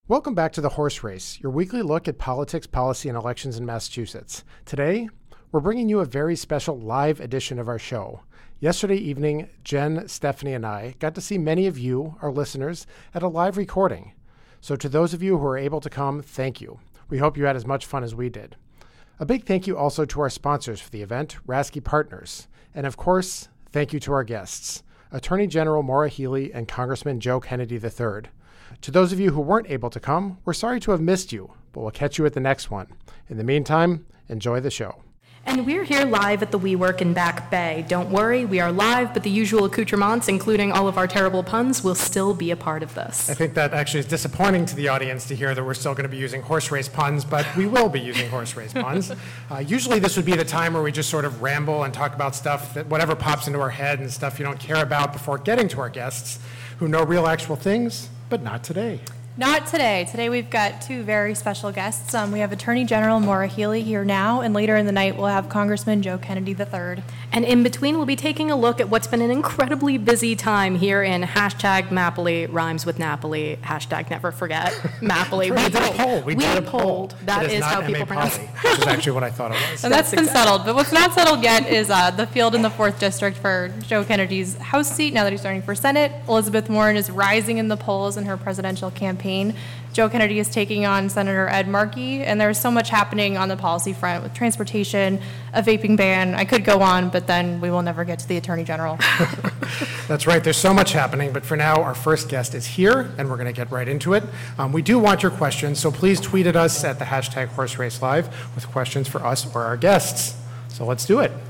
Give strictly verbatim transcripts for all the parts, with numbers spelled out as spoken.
Welcome back to The Horse Race, your weekly look at politics, policy, and elections in Massachusetts. Today, we're bringing you a very special live edition of our show. Yesterday evening, Jen, Stephanie, and I got to see many of you, our listeners, at a live recording. So to those of you who were able to come, thank you. We hope you had as much fun as we did. A big thank you also to our sponsors for the event, Rasky Partners. And of course, thank you to our guests, Attorney General Maura Healey and Congressman Joe Kennedy the third. To those of you who weren't able to come, we're sorry to have missed you, but we'll catch you at the next one. In the meantime, enjoy the show. And we're here live at the WeWork in Back Bay. Don't worry, we are live, but the usual accoutrements, including all of our terrible puns, will still be a part of this. I think that actually is disappointing to the audience to hear that we're still going to be using horse race puns, but we will be using horse race puns. Uh, usually this would be the time where we just sort of ramble and talk about stuff, that whatever pops into our head and stuff you don't care about before getting to our guests who know real actual things, but not today. Not today. Today we've got two very special guests. Um, we have Attorney General Maura Healey here now, and later in the night we'll have Congressman Joe Kennedy the third. And in between, we'll be taking a look at what's been an incredibly busy time here in hashtag Mappley, rhymes with Napoli, hashtag never forget Mappley. We did a poll. We, we did a polled. poll. That is, is not how people pronounce it. Which is actually what I thought it was. And that's, That's been exactly. settled. But what's not settled yet is uh, the field in the fourth District for Joe Kennedy's House seat, now that he's running for Senate. Elizabeth Warren is rising in the polls in her presidential campaign. Joe Kennedy is taking on Senator Ed Markey, and there's so much happening on the policy front with transportation, a vaping ban. I could go on, but then we will never get to the Attorney General. That's right. There's so much happening, but for now, our first guest is here, and we're going to get right into it. Um, we do want your questions, so please tweet at us at the hashtag Horse Race Live with questions for us or our guests. So let's do it.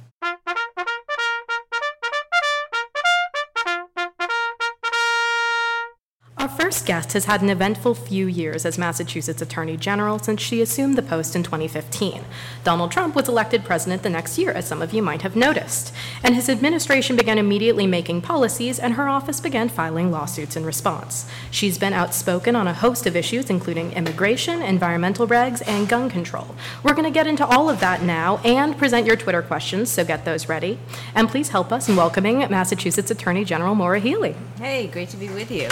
Our first guest has had an eventful few years as Massachusetts Attorney General since she assumed the post in twenty fifteen. Donald Trump was elected president the next year, as some of you might have noticed, and his administration began immediately making policies, and her office began filing lawsuits in response. She's been outspoken on a host of issues, including immigration, environmental regs, and gun control. We're going to get into all of that now and present your Twitter questions, so get those ready. And please help us in welcoming Massachusetts Attorney General Maura Healey. Hey, great to be with you.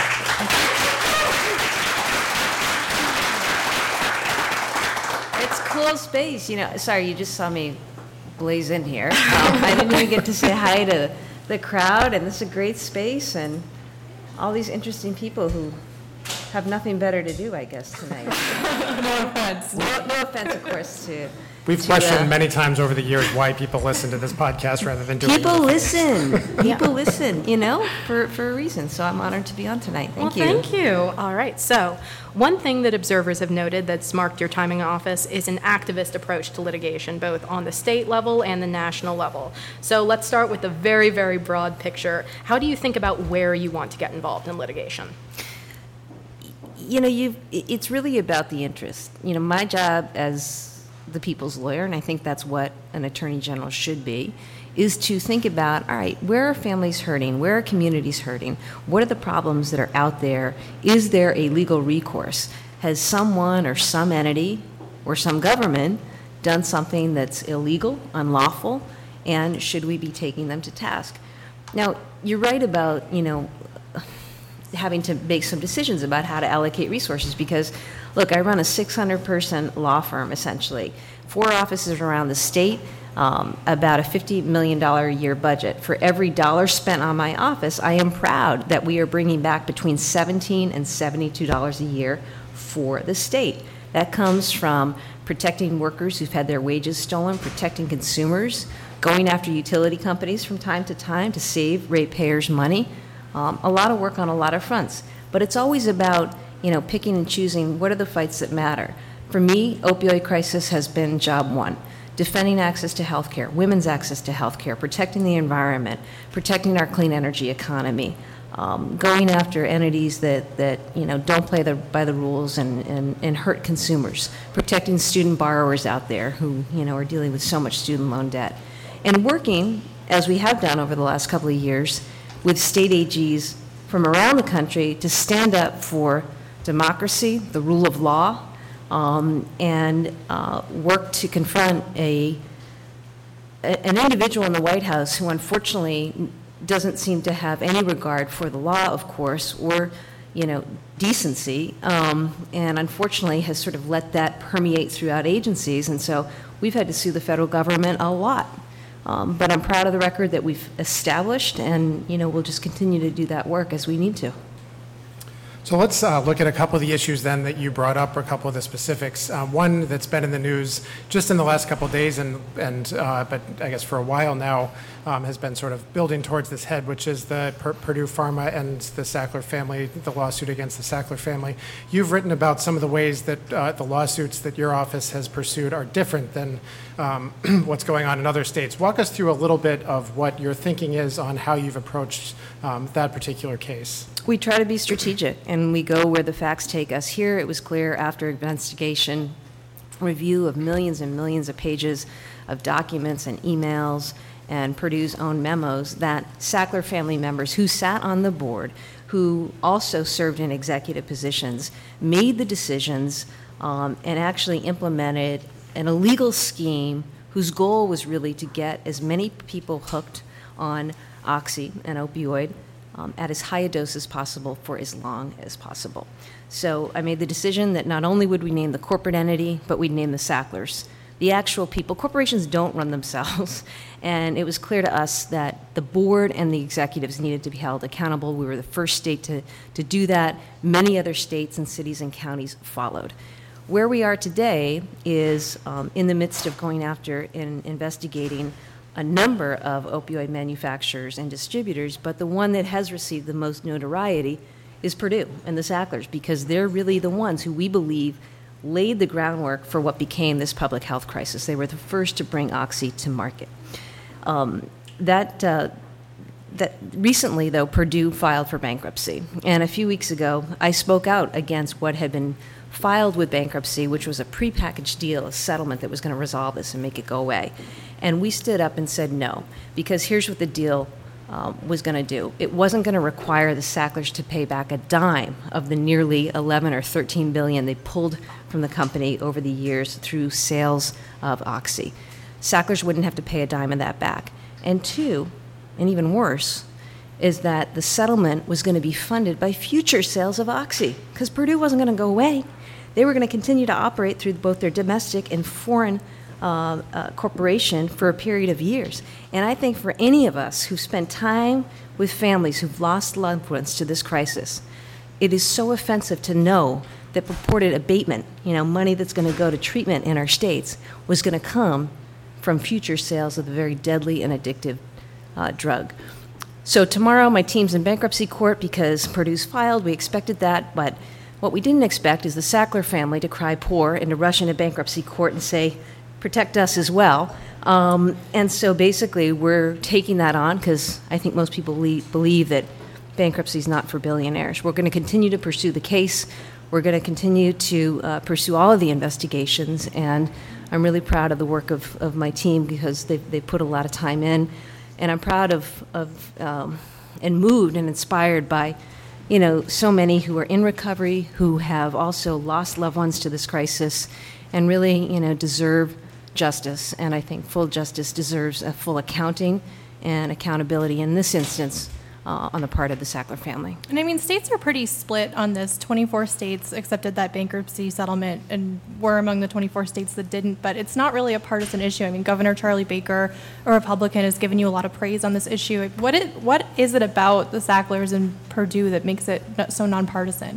It's cool space, you know. Sorry, you just saw me blaze in here. Um, I didn't even get to say hi to the crowd, and this is a great space, and all these interesting people who have nothing better to do, I guess, tonight. No offense. No, no offense, of course, to We've to, questioned uh, many times over the years why people listen to this podcast rather than doing People other listen. things. People listen, you know, for, for a reason. So I'm honored to be on tonight. Thank well, you. Thank you. All right. So, one thing that observers have noted that's marked your time in office is an activist approach to litigation, both on the state level and the national level. So, let's start with the very, very broad picture. How do you think about where you want to get involved in litigation? You know, you've, it's really about the interest. You know, my job as the people's lawyer, and I think that's what an attorney general should be, is to think about, all right, where are families hurting? Where are communities hurting? What are the problems that are out there? Is there a legal recourse? Has someone or some entity or some government done something that's illegal, unlawful, and should we be taking them to task? Now, you're right about, you know, having to make some decisions about how to allocate resources because, look, I run a six hundred person law firm, essentially. Four offices around the state, um, about a fifty million dollars a year budget. For every dollar spent on my office, I am proud that we are bringing back between seventeen and seventy-two dollars a year for the state. That comes from protecting workers who've had their wages stolen, protecting consumers, going after utility companies from time to time to save ratepayers money. Um, a lot of work on a lot of fronts. But it's always about, you know, picking and choosing what are the fights that matter. For me, opioid crisis has been job one. Defending access to health care, women's access to health care, protecting the environment, protecting our clean energy economy, um, going after entities that, that you know, don't play the, by the rules and, and, and hurt consumers, protecting student borrowers out there who, you know, are dealing with so much student loan debt. And working, as we have done over the last couple of years, with state A Gs from around the country to stand up for democracy, the rule of law, um, and uh, work to confront a, a an individual in the White House who unfortunately doesn't seem to have any regard for the law, of course, or you know, decency, um, and unfortunately has sort of let that permeate throughout agencies, and so we've had to sue the federal government a lot. Um, but I'm proud of the record that we've established, and, you know, we'll just continue to do that work as we need to. So let's uh, look at a couple of the issues then that you brought up, or a couple of the specifics. Uh, one that's been in the news just in the last couple of days, and, and uh, but I guess for a while now, um, has been sort of building towards this head, which is the P- Purdue Pharma and the Sackler family, the lawsuit against the Sackler family. You've written about some of the ways that uh, the lawsuits that your office has pursued are different than um, what's going on in other states. Walk us through a little bit of what your thinking is on how you've approached um, that particular case. We try to be strategic, and we go where the facts take us. Here, it was clear after investigation, review of millions and millions of pages of documents and emails and Purdue's own memos that Sackler family members who sat on the board, who also served in executive positions, made the decisions um, and actually implemented an illegal scheme whose goal was really to get as many people hooked on oxy, an opioid, Um, at as high a dose as possible for as long as possible. So I made the decision that not only would we name the corporate entity, but we'd name the Sacklers, the actual people. Corporations don't run themselves, and it was clear to us that the board and the executives needed to be held accountable. We were the first state to, to do that. Many other states and cities and counties followed. Where we are today is um, in the midst of going after and investigating a number of opioid manufacturers and distributors, but the one that has received the most notoriety is Purdue and the Sacklers, because they're really the ones who we believe laid the groundwork for what became this public health crisis. They were the first to bring oxy to market. Um, that, uh, that recently, though, Purdue filed for bankruptcy, and a few weeks ago, I spoke out against what had been filed with bankruptcy, which was a prepackaged deal, a settlement that was going to resolve this and make it go away. And we stood up and said no, because here's what the deal um, was going to do. It wasn't going to require the Sacklers to pay back a dime of the nearly eleven or thirteen billion they pulled from the company over the years through sales of oxy. Sacklers wouldn't have to pay a dime of that back. And two, and even worse, is that the settlement was going to be funded by future sales of oxy, because Purdue wasn't going to go away. They were going to continue to operate through both their domestic and foreign uh, uh, corporation for a period of years. And I think for any of us who've spent time with families who've lost loved ones to this crisis, it is so offensive to know that purported abatement, you know, money that's going to go to treatment in our states, was going to come from future sales of the very deadly and addictive uh, drug. So tomorrow my team's in bankruptcy court because Purdue's filed. We expected that, but what we didn't expect is the Sackler family to cry poor and to rush into bankruptcy court and say, protect us as well. Um, and so basically we're taking that on because I think most people le- believe that bankruptcy is not for billionaires. We're going to continue to pursue the case. We're going to continue to uh, pursue all of the investigations, and I'm really proud of the work of, of my team because they've, they've put a lot of time in. And I'm proud of, of um, and moved and inspired by, you know, so many who are in recovery, who have also lost loved ones to this crisis, and really, you know, deserve justice. And I think full justice deserves a full accounting and accountability in this instance uh, on the part of the Sackler family. And I mean, states are pretty split on this. twenty-four states accepted that bankruptcy settlement, and we're among the twenty-four states that didn't, but it's not really a partisan issue. I mean, Governor Charlie Baker, a Republican, has given you a lot of praise on this issue. What it, what is it about the Sacklers and Purdue that makes it so nonpartisan?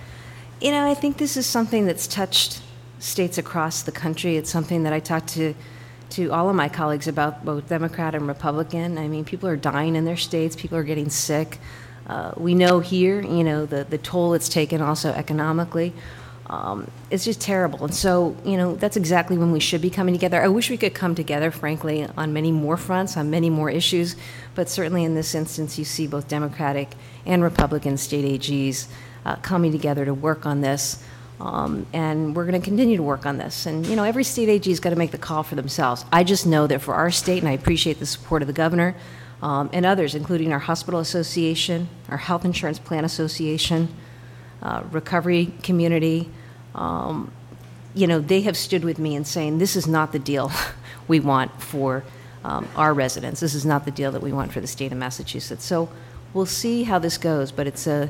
You know, I think this is something that's touched states across the country. It's something that I talked to to all of my colleagues about, both Democrat and Republican. I mean, people are dying in their states. People are getting sick. Uh, we know here, you know, the, the toll it's taken also economically. Um, it's just terrible. And so, you know, that's exactly when we should be coming together. I wish we could come together, frankly, on many more fronts, on many more issues. But certainly in this instance, you see both Democratic and Republican state A Gs uh, coming together to work on this. Um, and we're going to continue to work on this. And, you know, every state A G's got to make the call for themselves. I just know that for our state, and I appreciate the support of the governor um, and others, including our hospital association, our health insurance plan association, uh, recovery community, um, you know, they have stood with me in saying this is not the deal we want for um, our residents. This is not the deal that we want for the state of Massachusetts. So we'll see how this goes, but it's a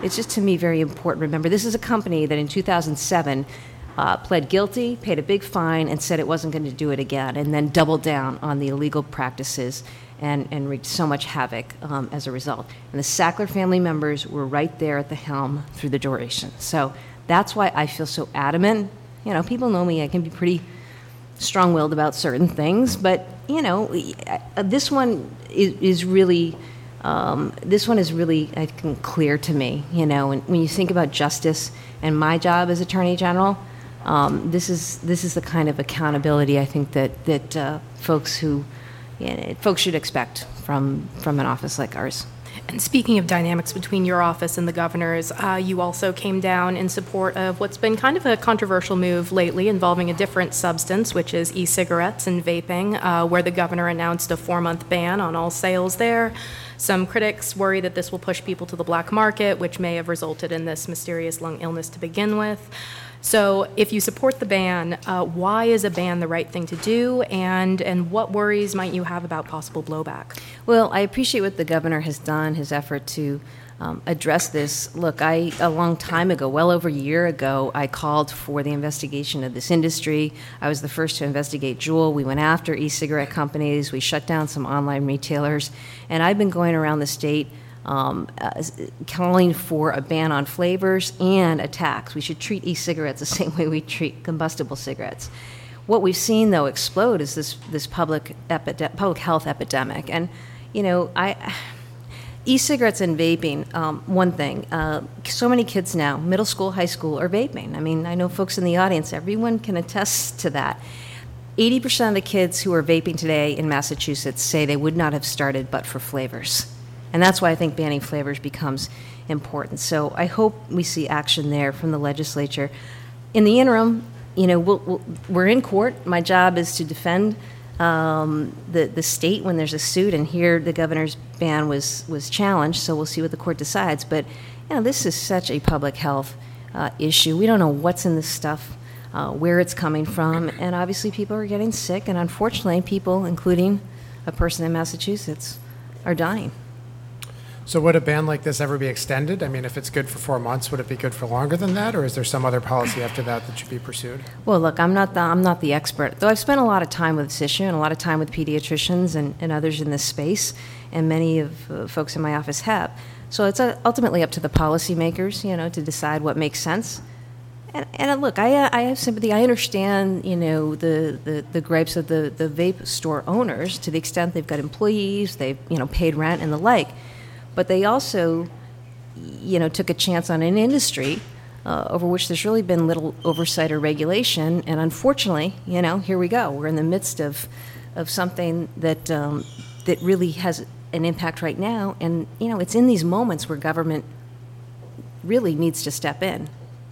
it's just to me very important. Remember, this is a company that in two thousand seven uh, pled guilty, paid a big fine, and said it wasn't going to do it again, and then doubled down on the illegal practices and, and wreaked so much havoc um, as a result. And the Sackler family members were right there at the helm through the duration. So that's why I feel so adamant. You know, people know me, I can be pretty strong-willed about certain things, but, you know, this one is, is really, um, this one is really, I think, clear to me, you know, and when you think about justice and my job as Attorney General, um, this is this is the kind of accountability I think that, that uh, folks who, you know, folks should expect from, from an office like ours. And speaking of dynamics between your office and the governor's, uh, you also came down in support of what's been kind of a controversial move lately involving a different substance, which is e-cigarettes and vaping, uh, where the governor announced a four-month ban on all sales there. Some critics worry that this will push people to the black market, which may have resulted in this mysterious lung illness to begin with. So if you support the ban, uh, why is a ban the right thing to do, and, and what worries might you have about possible blowback? Well, I appreciate what the governor has done, his effort to um, address this. Look, I a long time ago, well over a year ago, I called for the investigation of this industry. I was the first to investigate Juul. We went after e-cigarette companies. We shut down some online retailers. And I've been going around the state Um, uh, calling for a ban on flavors and a tax. We should treat e-cigarettes the same way we treat combustible cigarettes. What we've seen, though, explode is this this public epide- public health epidemic. And, you know, I e-cigarettes and vaping, um, one thing, uh, so many kids now, middle school, high school, are vaping. I mean, I know folks in the audience, everyone can attest to that. eighty percent of the kids who are vaping today in Massachusetts say they would not have started but for flavors. And that's why I think banning flavors becomes important. So I hope we see action there from the legislature. In the interim, you know, we'll, we'll, we're in court. My job is to defend um, the, the state when there's a suit, and here the governor's ban was, was challenged, so we'll see what the court decides. But, you know, this is such a public health uh, issue. We don't know what's in this stuff, uh, where it's coming from, and obviously people are getting sick, and unfortunately people, including a person in Massachusetts, are dying. So would a ban like this ever be extended? I mean, if it's good for four months, would it be good for longer than that, or is there some other policy after that that should be pursued? Well, look, I'm not the, I'm not the expert, though I've spent a lot of time with this issue and a lot of time with pediatricians and, and others in this space, and many of uh, folks in my office have. So it's uh, ultimately up to the policymakers, you know, to decide what makes sense. And, and uh, look, I, uh, I have sympathy. I understand, you know, the, the, the gripes of the, the vape store owners to the extent they've got employees, they've, you know, paid rent and the like. But they also, you know, took a chance on an industry uh, over which there's really been little oversight or regulation. And unfortunately, you know, here we go. We're in the midst of, of something that um, that really has an impact right now. And, you know, it's in these moments where government really needs to step in.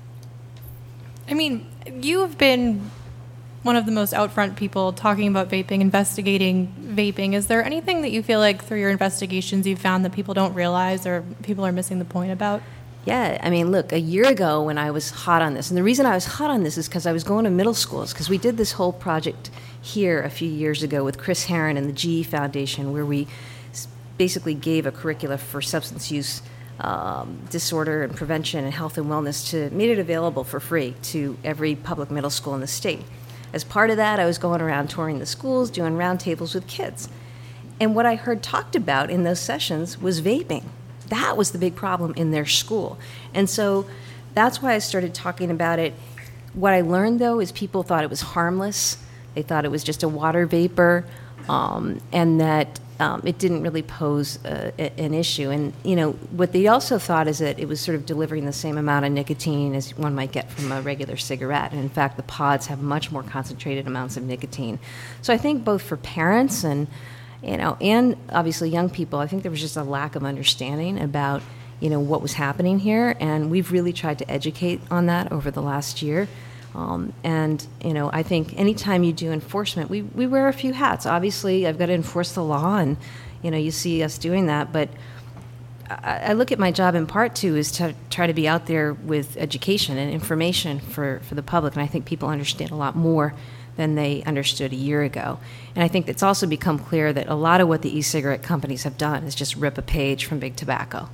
I mean, you have been one of the most out front people talking about vaping, investigating vaping. Is there anything that you feel like through your investigations you've found that people don't realize or people are missing the point about? Yeah, I mean, look, a year ago when I was hot on this, and the reason I was hot on this is because I was going to middle schools, because we did this whole project here a few years ago with Chris Herron and the G E Foundation, where we basically gave a curricula for substance use um, disorder and prevention and health and wellness, to made it available for free to every public middle school in the state. As part of that, I was going around touring the schools, doing roundtables with kids. And what I heard talked about in those sessions was vaping. That was the big problem in their school. And so that's why I started talking about it. What I learned, though, is people thought it was harmless. They thought it was just a water vapor, um, and that um, it didn't really pose a, a, an issue. And, you know, what they also thought is that it was sort of delivering the same amount of nicotine as one might get from a regular cigarette. And in fact, the pods have much more concentrated amounts of nicotine. So I think both for parents and, you know, and obviously young people, I think there was just a lack of understanding about, you know, what was happening here. And we've really tried to educate on that over the last year. Um, and, you know, I think anytime you do enforcement, we, we wear a few hats. Obviously, I've got to enforce the law, and, you know, you see us doing that. But I, I look at my job in part, too, is to try to be out there with education and information for, for the public. And I think people understand a lot more than they understood a year ago. And I think it's also become clear that a lot of what the e-cigarette companies have done is just rip a page from Big Tobacco.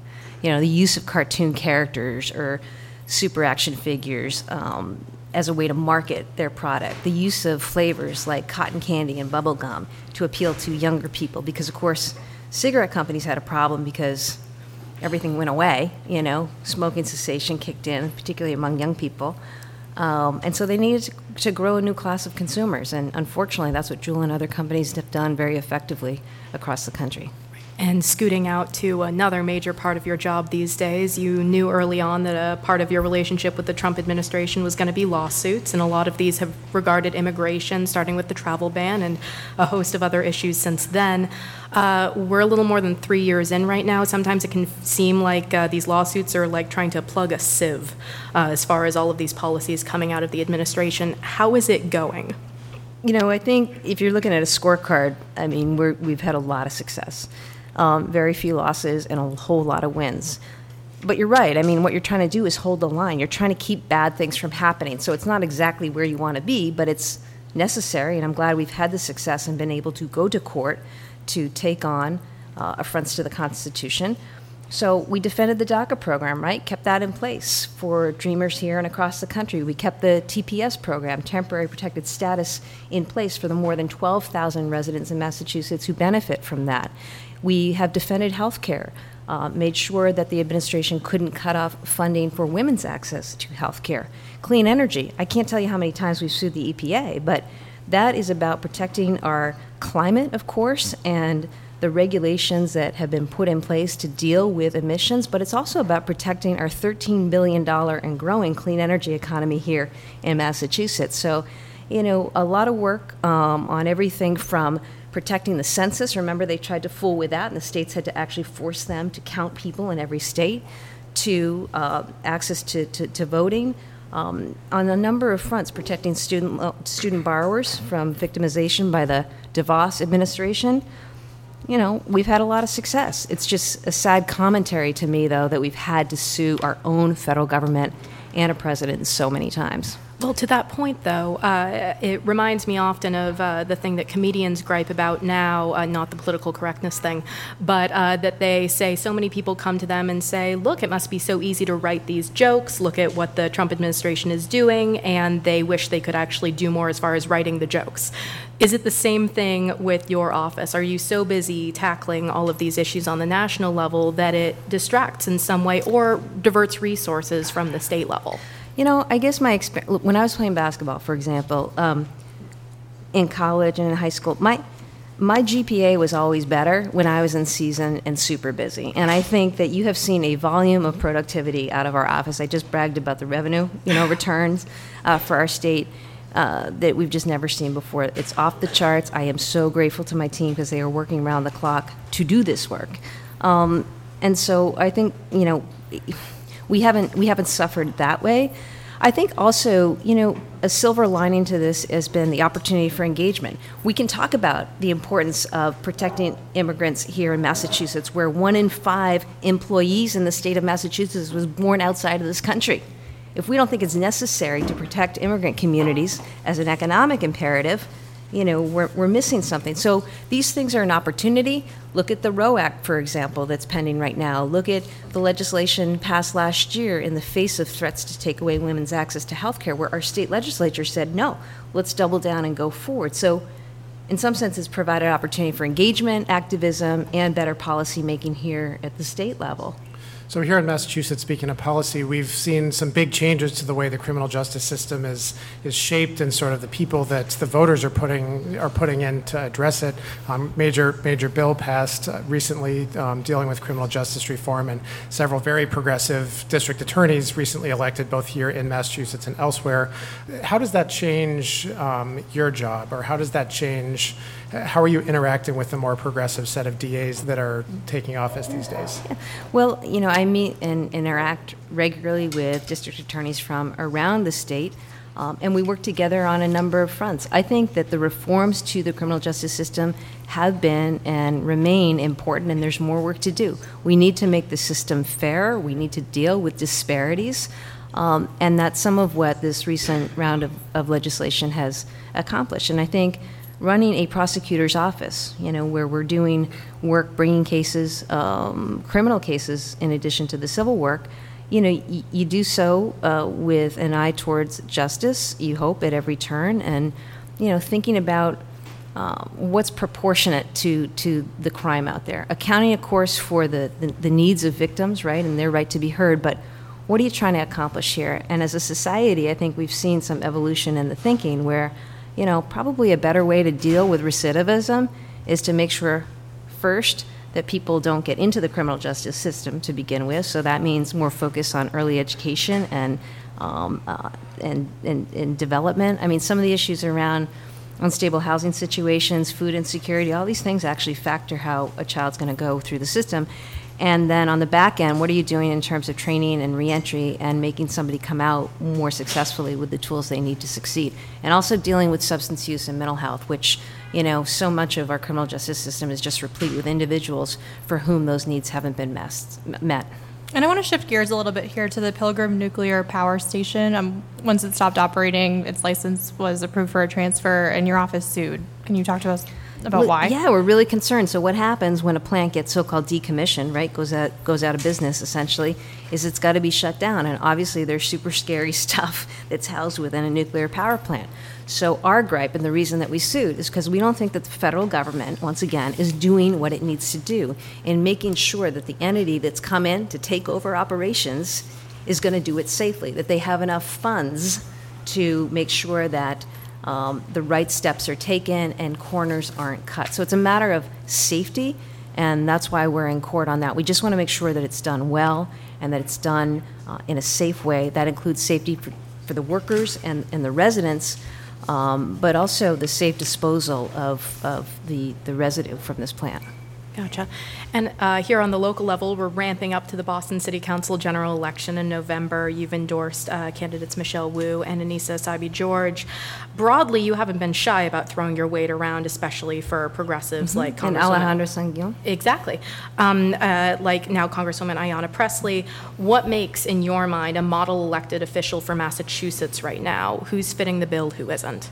you know, the use of cartoon characters or super action figures um, as a way to market their product, the use of flavors like cotton candy and bubble gum to appeal to younger people, because, of course, cigarette companies had a problem because everything went away, you know, smoking cessation kicked in, particularly among young people. Um, and so they needed to, to grow a new class of consumers. And unfortunately, that's what Juul and other companies have done very effectively across the country. And scooting out to another major part of your job these days, you knew early on that a part of your relationship with the Trump administration was going to be lawsuits, and a lot of these have regarded immigration, starting with the travel ban and a host of other issues since then. Uh, we're a little more than three years in right now. Sometimes it can seem like uh, these lawsuits are like trying to plug a sieve uh, as far as all of these policies coming out of the administration. How is it going? You know, I think if you're looking at a scorecard, I mean, we're, we've had a lot of success. Um, very few losses and a whole lot of wins. But you're right. I mean, what you're trying to do is hold the line. You're trying to keep bad things from happening. So it's not exactly where you want to be, but it's necessary. And I'm glad we've had the success and been able to go to court to take on uh, affronts to the Constitution. So we defended the DACA program, right? Kept that in place for Dreamers here and across the country. We kept the T P S program, Temporary Protected Status, in place for the more than twelve thousand residents in Massachusetts who benefit from that. We have defended health care, uh, made sure that the administration couldn't cut off funding for women's access to health care. Clean energy. I can't tell you how many times we've sued the E P A, but that is about protecting our climate, of course, and the regulations that have been put in place to deal with emissions, but it's also about protecting our thirteen billion dollars and growing clean energy economy here in Massachusetts. So, you know, a lot of work um, on everything from protecting the census. Remember, they tried to fool with that, and the states had to actually force them to count people in every state, to uh, access to, to, to voting, um, on a number of fronts, protecting student uh, student borrowers from victimization by the DeVos administration. You know, we've had a lot of success. It's just a sad commentary to me, though, that we've had to sue our own federal government and a president so many times. Well, to that point, though, uh, it reminds me often of uh, the thing that comedians gripe about now, uh, not the political correctness thing, but uh, that they say so many people come to them and say, look, it must be so easy to write these jokes, look at what the Trump administration is doing, and they wish they could actually do more as far as writing the jokes. Is it the same thing with your office? Are you so busy tackling all of these issues on the national level that it distracts in some way or diverts resources from the state level? You know, I guess my experience, when I was playing basketball, for example, um, in college and in high school, my my G P A was always better when I was in season and super busy. And I think that you have seen a volume of productivity out of our office. I just bragged about the revenue, you know, returns uh, for our state uh, that we've just never seen before. It's off the charts. I am so grateful to my team because they are working around the clock to do this work. Um, and so I think, you know, We haven't we haven't suffered that way. I think also, you know, a silver lining to this has been the opportunity for engagement. We can talk about the importance of protecting immigrants here in Massachusetts, where one in five employees in the state of Massachusetts was born outside of this country. If we don't think it's necessary to protect immigrant communities as an economic imperative, you know, we're, we're missing something. So these things are an opportunity. Look at the Roe Act, for example, that's pending right now. Look at the legislation passed last year in the face of threats to take away women's access to health care, where our state legislature said, no, let's double down and go forward. So in some sense, it's provided opportunity for engagement, activism, and better policy making here at the state level. So here in Massachusetts, speaking of policy, we've seen some big changes to the way the criminal justice system is is shaped, and sort of the people that the voters are putting are putting in to address it. Um, major major bill passed uh, recently um, dealing with criminal justice reform, and several very progressive district attorneys recently elected, both here in Massachusetts and elsewhere. How does that change um, your job, or how does that change? How are you interacting with the more progressive set of D As that are taking office these days? Yeah. Well, you know, I meet and interact regularly with district attorneys from around the state, um, and we work together on a number of fronts. I think that the reforms to the criminal justice system have been and remain important, and there's more work to do. We need to make the system fair. We need to deal with disparities, um, and that's some of what this recent round of, of legislation has accomplished. And I think running a prosecutor's office, you know, where we're doing work, bringing cases, um, criminal cases, in addition to the civil work, you know, y- you do so uh, with an eye towards justice, you hope, at every turn, and, you know, thinking about uh, what's proportionate to, to the crime out there. Accounting, of course, for the, the, the needs of victims, right, and their right to be heard, but what are you trying to accomplish here? And as a society, I think we've seen some evolution in the thinking where, you know, probably a better way to deal with recidivism is to make sure, first, that people don't get into the criminal justice system to begin with. So that means more focus on early education and um, uh, and, and and development. I mean, some of the issues around unstable housing situations, food insecurity, all these things actually factor how a child's going to go through the system. And then on the back end, what are you doing in terms of training and reentry and making somebody come out more successfully with the tools they need to succeed? And also dealing with substance use and mental health, which, you know, so much of our criminal justice system is just replete with individuals for whom those needs haven't been messed, met. And I want to shift gears a little bit here to the Pilgrim Nuclear Power Station. Um, once it stopped operating, its license was approved for a transfer, and your office sued. Can you talk to us about Well, why? Yeah, we're really concerned. So what happens when a plant gets so-called decommissioned, right, goes out, goes out of business, essentially, is it's got to be shut down. And obviously there's super scary stuff that's housed within a nuclear power plant. So our gripe, and the reason that we sued, is because we don't think that the federal government, once again, is doing what it needs to do in making sure that the entity that's come in to take over operations is going to do it safely, that they have enough funds to make sure that Um, the right steps are taken and corners aren't cut. So it's a matter of safety, and that's why we're in court on that. We just want to make sure that it's done well and that it's done uh, in a safe way. That includes safety for, for the workers and, and the residents, um, but also the safe disposal of, of the, the residue from this plant. Gotcha. And uh, here on the local level, we're ramping up to the Boston City Council general election in November. You've endorsed uh, candidates Michelle Wu and Anissa Sabi-George. Broadly, you haven't been shy about throwing your weight around, especially for progressives mm-hmm. like and Congresswoman. Alejandra Sanguillén. Exactly. Um, uh, like now Congresswoman Ayanna Pressley. What makes, in your mind, a model elected official for Massachusetts right now? Who's fitting the bill, who isn't?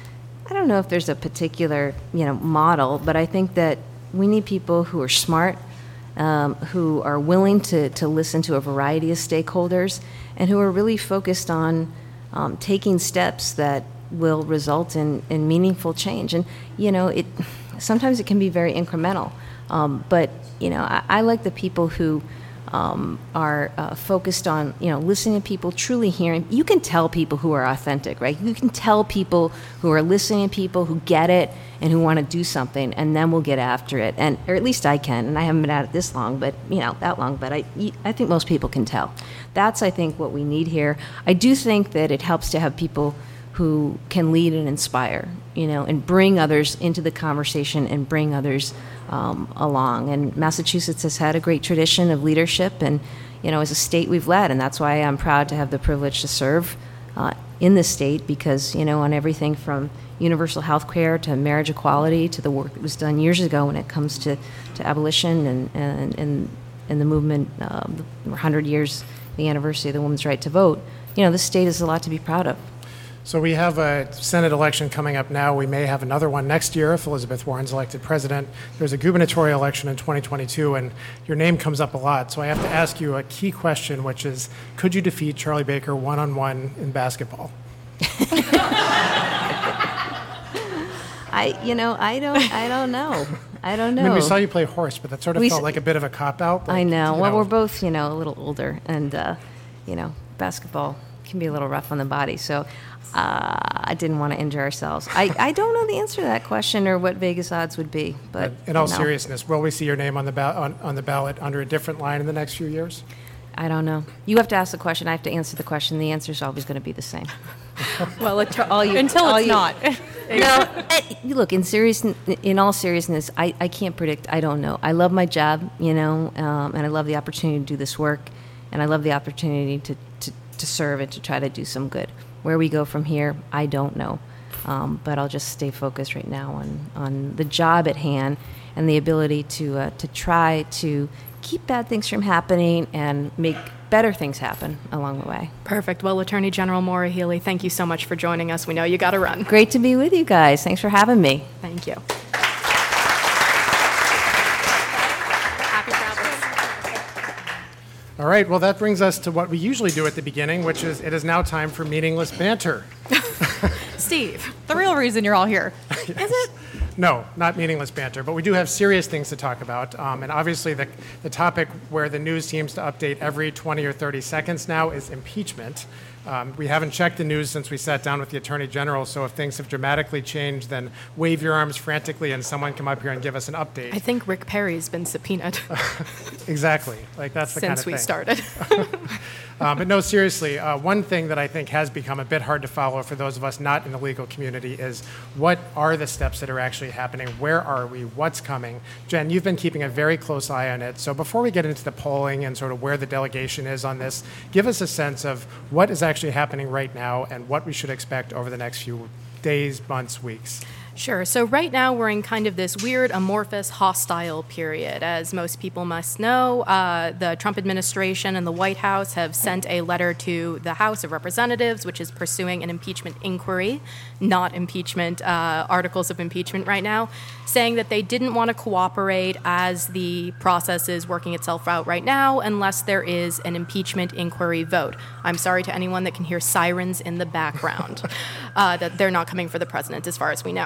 I don't know if there's a particular, you know, model, but I think that we need people who are smart, um, who are willing to, to listen to a variety of stakeholders, and who are really focused on um, taking steps that will result in, in meaningful change. And, you know, it sometimes it can be very incremental. Um, but, you know, I, I like the people who um, are uh, focused on, you know, listening to people, truly hearing. You can tell people who are authentic, right? You can tell people who are listening to people who get it and who want to do something, and then we'll get after it. And or at least I can, and I haven't been at it this long, but, you know, that long, but I, I think most people can tell. That's, I think, what we need here. I do think that it helps to have people who can lead and inspire, you know, and bring others into the conversation and bring others um, along. And Massachusetts has had a great tradition of leadership, and, you know, as a state we've led, and that's why I'm proud to have the privilege to serve uh, in this state, because, you know, on everything from universal health care to marriage equality to the work that was done years ago when it comes to, to abolition and, and, and, and the movement, uh, the one hundred years, the anniversary of the woman's right to vote, you know, this state has a lot to be proud of. So we have a Senate election coming up now. We may have another one next year if Elizabeth Warren's elected president. There's a gubernatorial election in twenty twenty-two, and your name comes up a lot. So I have to ask you a key question, which is, could you defeat Charlie Baker one-on-one in basketball? I, you know, I don't, I don't know. I don't know. I mean, we saw you play horse, but that sort of We felt s- like a bit of a cop-out. Like, I know. you Well, we're both, you know, a little older, and, uh, you know, basketball can be a little rough on the body. So uh, I didn't want to injure ourselves. I, I don't know the answer to that question or what Vegas odds would be. But in all you know, seriousness, will we see your name on the, ba- on, on the ballot under a different line in the next few years? I don't know. You have to ask the question. I have to answer the question. The answer is always going to be the same. Well, it, All you, Until all it's you- not. No, eh, look, in serious, in all seriousness, I, I can't predict. I don't know. I love my job, you know, um, and I love the opportunity to do this work, and I love the opportunity to, to, to serve and to try to do some good. Where we go from here, I don't know. Um, but I'll just stay focused right now on, on the job at hand and the ability to uh, to try to keep bad things from happening and make better things happen along the way. Perfect. Well, Attorney General Maura Healey, thank you so much for joining us. We know you got to run. Great to be with you guys. Thanks for having me. Thank you. All right, well, that brings us to what we usually do at the beginning, which is it is now time for meaningless banter. Steve. The real reason you're all here. Yes. Is it? No, not meaningless banter, but we do have serious things to talk about. Um, and obviously, the, the topic where the news seems to update every twenty or thirty seconds now is impeachment. Um, we haven't checked the news since we sat down with the Attorney General, so if things have dramatically changed, then wave your arms frantically and someone come up here and give us an update. I think Rick Perry's been subpoenaed. Exactly. Like, that's the kind of since thing. we started. Um, but no, seriously, uh, one thing that I think has become a bit hard to follow for those of us not in the legal community is what are the steps that are actually happening? Where are we? What's coming? Jen, you've been keeping a very close eye on it. So before we get into the polling and sort of where the delegation is on this, give us a sense of what is actually happening right now and what we should expect over the next few days, months, weeks. Sure. So right now we're in kind of this weird, amorphous, hostile period. As most people must know, uh, the Trump administration and the White House have sent a letter to the House of Representatives, which is pursuing an impeachment inquiry, not impeachment, uh, articles of impeachment right now, saying that they didn't want to cooperate as the process is working itself out right now unless there is an impeachment inquiry vote. I'm sorry to anyone that can hear sirens in the background, uh, that they're not coming for the president as far as we know.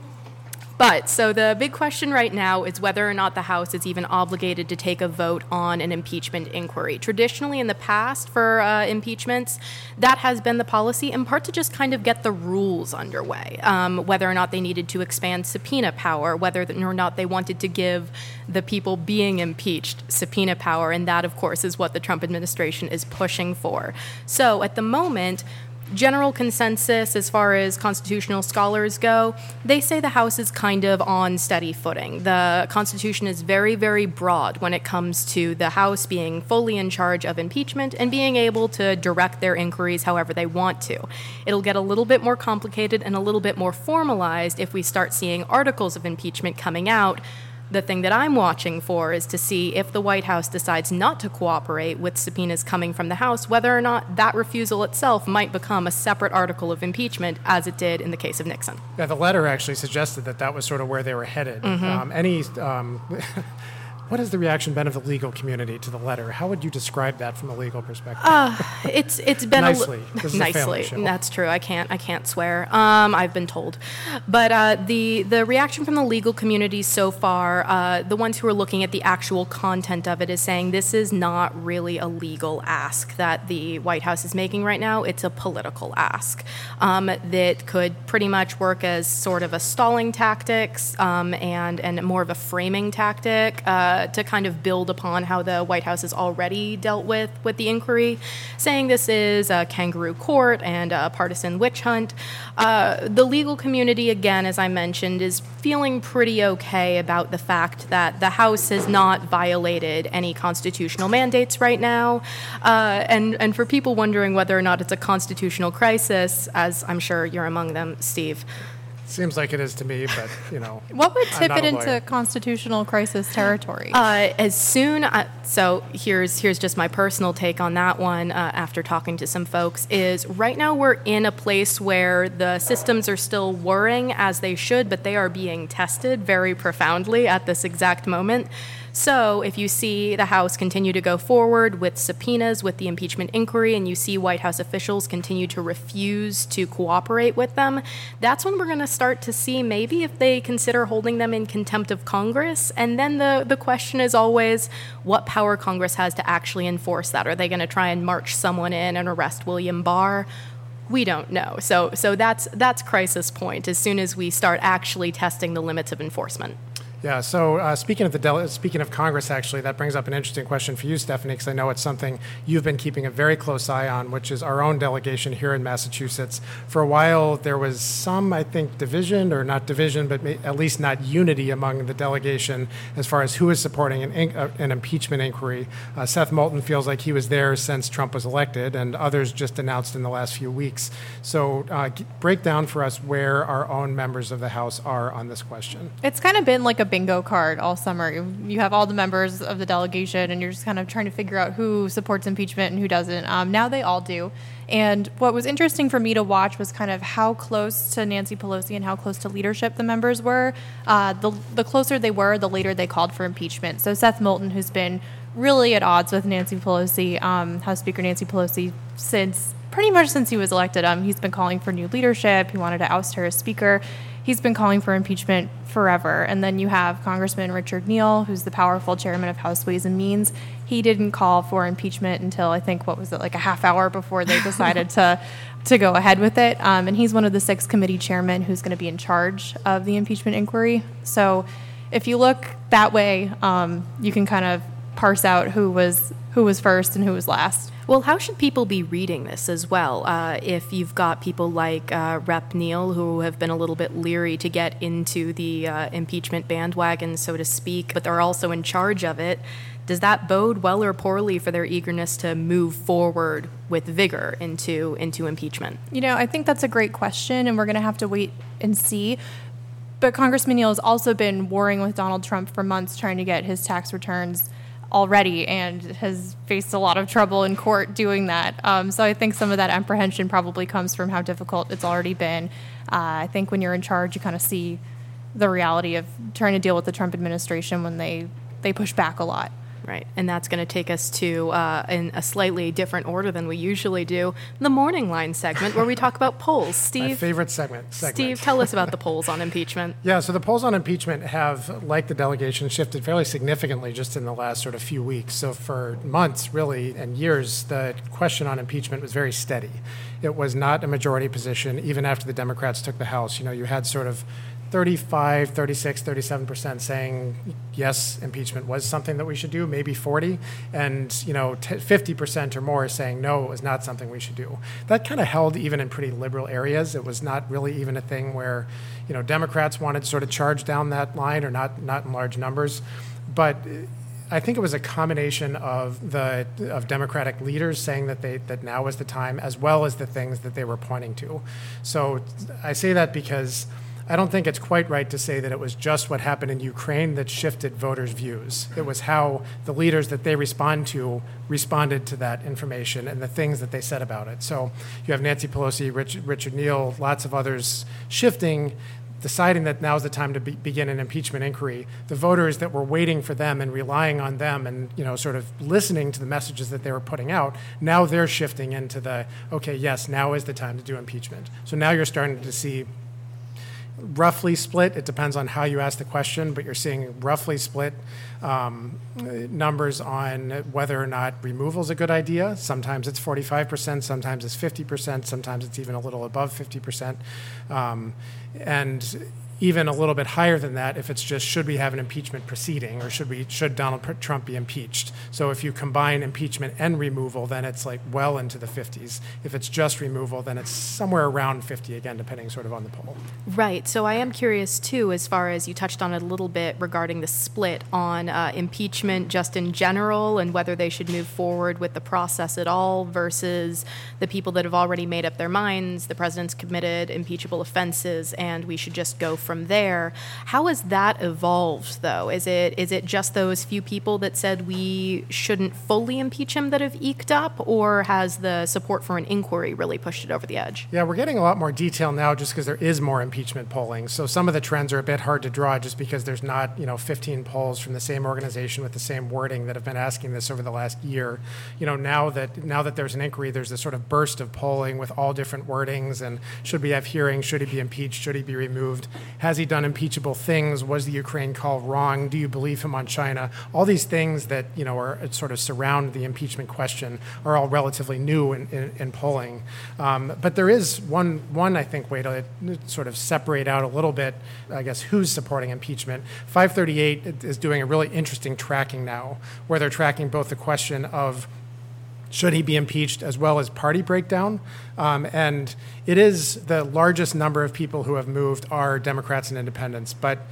But, so the big question right now is whether or not the House is even obligated to take a vote on an impeachment inquiry. Traditionally, in the past, for uh, impeachments, that has been the policy, in part to just kind of get the rules underway, um, whether or not they needed to expand subpoena power, whether or not they wanted to give the people being impeached subpoena power, and that, of course, is what the Trump administration is pushing for. So, at the moment, general consensus as far as constitutional scholars go, they say the House is kind of on steady footing. The Constitution is very, very broad when it comes to the House being fully in charge of impeachment and being able to direct their inquiries however they want to. It'll get a little bit more complicated and a little bit more formalized if we start seeing articles of impeachment coming out. The thing that I'm watching for is to see if the White House decides not to cooperate with subpoenas coming from the House, whether or not that refusal itself might become a separate article of impeachment, as it did in the case of Nixon. Yeah, the letter actually suggested that that was sort of where they were headed. Mm-hmm. Um, any... Um, What has the reaction been of the legal community to the letter? How would you describe that from a legal perspective? Uh, it's it's been nicely. a li- This is a family nicely. show. That's true. I can't I can't swear. Um, I've been told, but uh, the the reaction from the legal community so far, uh, the ones who are looking at the actual content of it, is saying this is not really a legal ask that the White House is making right now. It's a political ask um, that could pretty much work as sort of a stalling tactics um, and and more of a framing tactic. Uh, to kind of build upon how the White House has already dealt with with the inquiry, saying this is a kangaroo court and a partisan witch hunt. Uh, the legal community, again, as I mentioned, is feeling pretty okay about the fact that the House has not violated any constitutional mandates right now. Uh, and, and for people wondering whether or not it's a constitutional crisis, as I'm sure you're among them, Steve, Seems like it is to me, but, you know. What would I'm tip not it a into lawyer. constitutional crisis territory? Uh, as soon, uh, so here's here's just my personal take on that one. Uh, after talking to some folks, is right now we're in a place where the systems are still whirring as they should, but they are being tested very profoundly at this exact moment. So if you see the House continue to go forward with subpoenas, with the impeachment inquiry, and you see White House officials continue to refuse to cooperate with them, that's when we're going to start to see maybe if they consider holding them in contempt of Congress. And then the, the question is always what power Congress has to actually enforce that. Are they going to try and march someone in and arrest William Barr? We don't know. So so that's that's crisis point as soon as we start actually testing the limits of enforcement. Yeah, so uh, speaking of the dele- speaking of Congress, actually, that brings up an interesting question for you, Stephanie, because I know it's something you've been keeping a very close eye on, which is our own delegation here in Massachusetts. For a while, there was some, I think, division, or not division, but may- at least not unity among the delegation as far as who is supporting an, in- uh, an impeachment inquiry. Uh, Seth Moulton feels like he was there since Trump was elected, and others just announced in the last few weeks. So uh, g- break down for us where our own members of the House are on this question. It's kind of been like a bingo card all summer. You, you have all the members of the delegation, and you're just kind of trying to figure out who supports impeachment and who doesn't. Um, now they all do. And what was interesting for me to watch was kind of how close to Nancy Pelosi and how close to leadership the members were. Uh, the, the closer they were, the later they called for impeachment. So Seth Moulton, who's been really at odds with Nancy Pelosi, um, House Speaker Nancy Pelosi, since pretty much since he was elected. Um, he's been calling for new leadership. He wanted to oust her as Speaker. He's been calling for impeachment forever. And then you have Congressman Richard Neal, who's the powerful chairman of House Ways and Means. He didn't call for impeachment until, I think, what was it, like a half hour before they decided to to go ahead with it. Um, and he's one of the six committee chairmen who's going to be in charge of the impeachment inquiry. So if you look that way, um, you can kind of parse out who was who was first and who was last. Well, how should people be reading this as well? Uh, if you've got people like uh, Representative Neal, who have been a little bit leery to get into the uh, impeachment bandwagon, so to speak, but they're also in charge of it, does that bode well or poorly for their eagerness to move forward with vigor into into impeachment? You know, I think that's a great question, and we're going to have to wait and see. But Congressman Neal has also been warring with Donald Trump for months, trying to get his tax returns already, and has faced a lot of trouble in court doing that. Um, so I think some of that apprehension probably comes from how difficult it's already been. Uh, I think when you're in charge, you kind of see the reality of trying to deal with the Trump administration when they, they push back a lot. Right, and that's going to take us to, uh, in a slightly different order than we usually do, the Morning Line segment where we talk about polls. Steve, my favorite segment, segment. Steve, tell us about the polls on impeachment. Yeah, so the polls on impeachment have, like the delegation, shifted fairly significantly just in the last sort of few weeks. So for months, really, and years, the question on impeachment was very steady. It was not a majority position, even after the Democrats took the House. You know, you had sort of thirty-five, thirty-six, thirty-seven percent saying, yes, impeachment was something that we should do, maybe forty, and, you know, fifty percent or more saying, no, it was not something we should do. That kind of held even in pretty liberal areas. It was not really even a thing where, you know, Democrats wanted to sort of charge down that line, or not, not in large numbers. But I think it was a combination of the of Democratic leaders saying that they that now is the time, as well as the things that they were pointing to. So I say that because I don't think it's quite right to say that it was just what happened in Ukraine that shifted voters' views. It was how the leaders that they respond to responded to that information and the things that they said about it. So you have Nancy Pelosi, Rich, Richard Neal, lots of others shifting, deciding that now's the time to be, begin an impeachment inquiry. The voters that were waiting for them and relying on them and, you know, sort of listening to the messages that they were putting out, now they're shifting into the, okay, yes, now is the time to do impeachment. So now you're starting to see roughly split. It depends on how you ask the question, but you're seeing roughly split um, numbers on whether or not removal is a good idea. Sometimes it's forty-five percent, sometimes it's fifty percent, sometimes it's even a little above fifty percent. Um, and even a little bit higher than that if it's just, should we have an impeachment proceeding, or should we should Donald Trump be impeached? So if you combine impeachment and removal, then it's like well into the fifties. If it's just removal, then it's somewhere around fifty, again, depending sort of on the poll. Right. So I am curious, too, as far as you touched on it a little bit regarding the split on uh, impeachment just in general and whether they should move forward with the process at all versus the people that have already made up their minds, the president's committed impeachable offenses, and we should just go from there. How has that evolved, though? Is it is it just those few people that said we shouldn't fully impeach him that have eked up, or has the support for an inquiry really pushed it over the edge? Yeah, we're getting a lot more detail now just because there is more impeachment polling. So some of the trends are a bit hard to draw just because there's not, you know, fifteen polls from the same organization with the same wording that have been asking this over the last year. You know, now that now that there's an inquiry, there's this sort of burst of polling with all different wordings, and should we have hearings? Should he be impeached? Should he be removed? Has he done impeachable things? Was the Ukraine call wrong? Do you believe him on China? All these things that, you know, are sort of surround the impeachment question are all relatively new in, in, in polling. Um, but there is one, one, I think, way to sort of separate out a little bit, I guess, who's supporting impeachment. five thirty-eight is doing a really interesting tracking now, where they're tracking both the question of should he be impeached as well as party breakdown. Um, and it is the largest number of people who have moved are Democrats and independents. But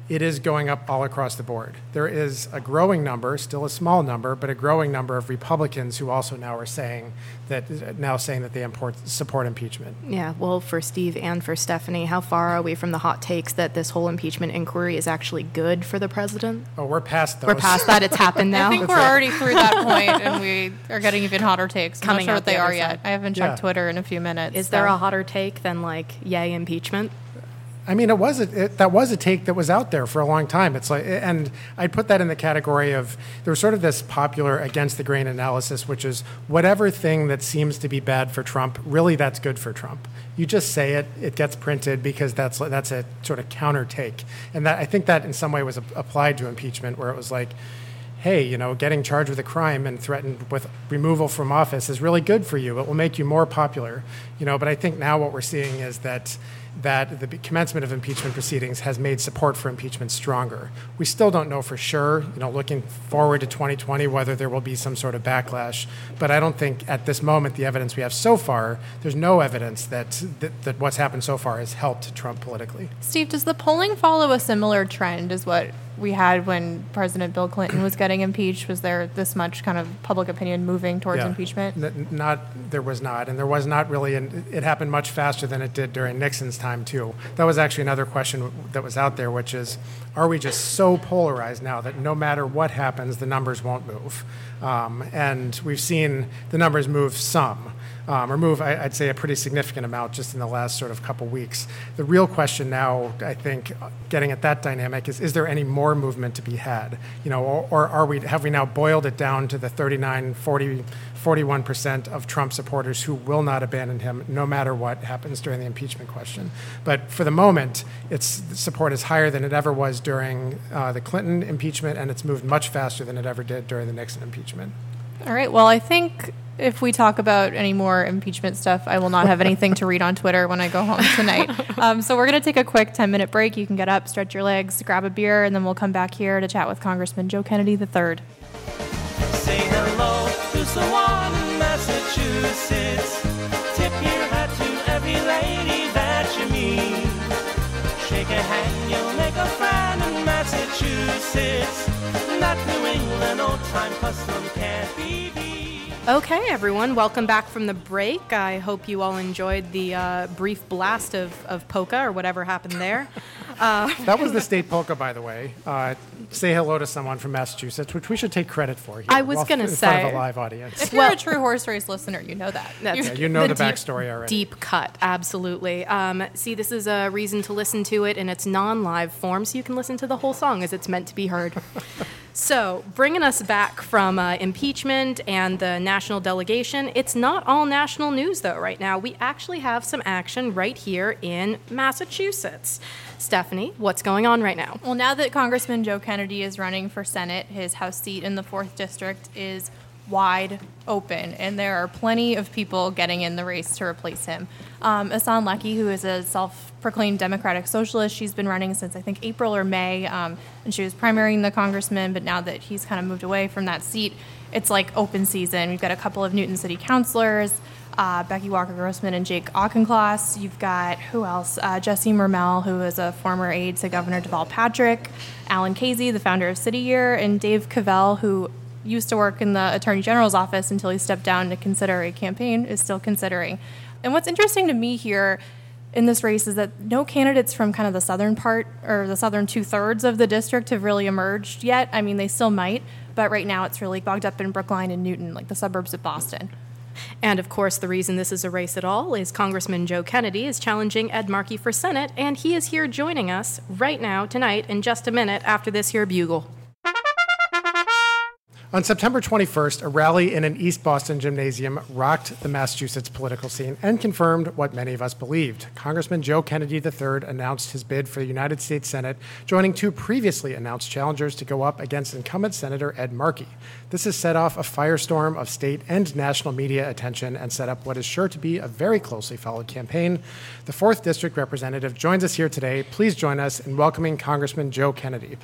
it is going up all across the board. There is a growing number, still a small number, but a growing number of Republicans who also now are saying that now saying that they import, support impeachment. Yeah, well, for Steve and for Stephanie, how far are we from the hot takes that this whole impeachment inquiry is actually good for the president? Oh, we're past those. We're past that. It's happened now. I think That's we're right. already through that point, and we are getting even hotter takes. I'm Coming not sure out what they the are other yet. side. I haven't checked Yeah. Twitter in a few minutes. Is there so. a hotter take than like yay impeachment? I mean, it was a, it, that was a take that was out there for a long time. It's like, and I'd put that in the category of there was sort of this popular against the grain analysis, which is whatever thing that seems to be bad for Trump, really that's good for Trump. You just say it, it gets printed because that's that's a sort of counter take, and that I think that in some way was a, applied to impeachment, where it was like, hey, you know, getting charged with a crime and threatened with removal from office is really good for you. It will make you more popular, you know. But I think now what we're seeing is that that the commencement of impeachment proceedings has made support for impeachment stronger. We still don't know for sure, you know, looking forward to twenty twenty, whether there will be some sort of backlash. But I don't think at this moment, the evidence we have so far, there's no evidence that, that, that what's happened so far has helped Trump politically. Steve, does the polling follow a similar trend as what we had when President Bill Clinton was getting impeached? Was there this much kind of public opinion moving towards Yeah. impeachment? N- not, there was not, and there was not really, and it happened much faster than it did during Nixon's time too. That was actually another question that was out there, which is, are we just so polarized now that no matter what happens, the numbers won't move? Um, and we've seen the numbers move some. Um, or move, I, I'd say, a pretty significant amount just in the last sort of couple weeks. The real question now, I think, getting at that dynamic is: is there any more movement to be had? You know, or, or are we have we now boiled it down to the thirty-nine, forty, forty-one percent of Trump supporters who will not abandon him, no matter what happens during the impeachment question? But for the moment, its support is higher than it ever was during uh, the Clinton impeachment, and it's moved much faster than it ever did during the Nixon impeachment. All right. Well, I think if we talk about any more impeachment stuff, I will not have anything to read on Twitter when I go home tonight. Um, so we're going to take a quick ten-minute break. You can get up, stretch your legs, grab a beer, and then we'll come back here to chat with Congressman Joe Kennedy the third. Say hello to someone in Massachusetts. Tip your hat to every lady that you meet. Shake a hand, you'll make a friend in Massachusetts. That New England old-time custom can't be beat. Okay, everyone, welcome back from the break. I hope you all enjoyed the uh, brief blast of, of polka or whatever happened there. Uh, That was the state polka, by the way. Uh, say hello to someone from Massachusetts, which we should take credit for here. I was while- gonna in front of say- a live audience. If you're Well- a true horse race listener, you know that. That's- Yeah, you know the, deep- backstory already. Deep cut, absolutely. Um, see, this is a reason to listen to it in its non-live form, so you can listen to the whole song as it's meant to be heard. So, bringing us back from uh, impeachment and the national delegation, it's not all national news, though, right now. We actually have some action right here in Massachusetts. Stephanie, what's going on right now? Well, now that Congressman Joe Kennedy is running for Senate, his House seat in the fourth District is wide open, and there are plenty of people getting in the race to replace him. Um, Asan Leckie, who is a self-proclaimed Democratic Socialist, she's been running since, I think, April or May, um, and she was primarying the congressman, but now that he's kind of moved away from that seat, it's like open season. We've got a couple of Newton City councilors, uh, Becky Walker-Grossman and Jake Auchincloss. You've got, who else? Uh, Jesse Mermel, who is a former aide to Governor Deval Patrick, Alan Casey, the founder of City Year, and Dave Cavell, who used to work in the Attorney General's office until he stepped down to consider a campaign, is still considering. And what's interesting to me here in this race is that no candidates from kind of the southern part or the southern two-thirds of the district have really emerged yet. I mean, they still might, but right now it's really bogged up in Brookline and Newton, like the suburbs of Boston. And of course, the reason this is a race at all is Congressman Joe Kennedy is challenging Ed Markey for Senate, and he is here joining us right now, tonight, in just a minute after this here bugle. On September twenty-first, a rally in an East Boston gymnasium rocked the Massachusetts political scene and confirmed what many of us believed. Congressman Joe Kennedy the third announced his bid for the United States Senate, joining two previously announced challengers to go up against incumbent Senator Ed Markey. This has set off a firestorm of state and national media attention and set up what is sure to be a very closely followed campaign. The fourth District representative joins us here today. Please join us in welcoming Congressman Joe Kennedy.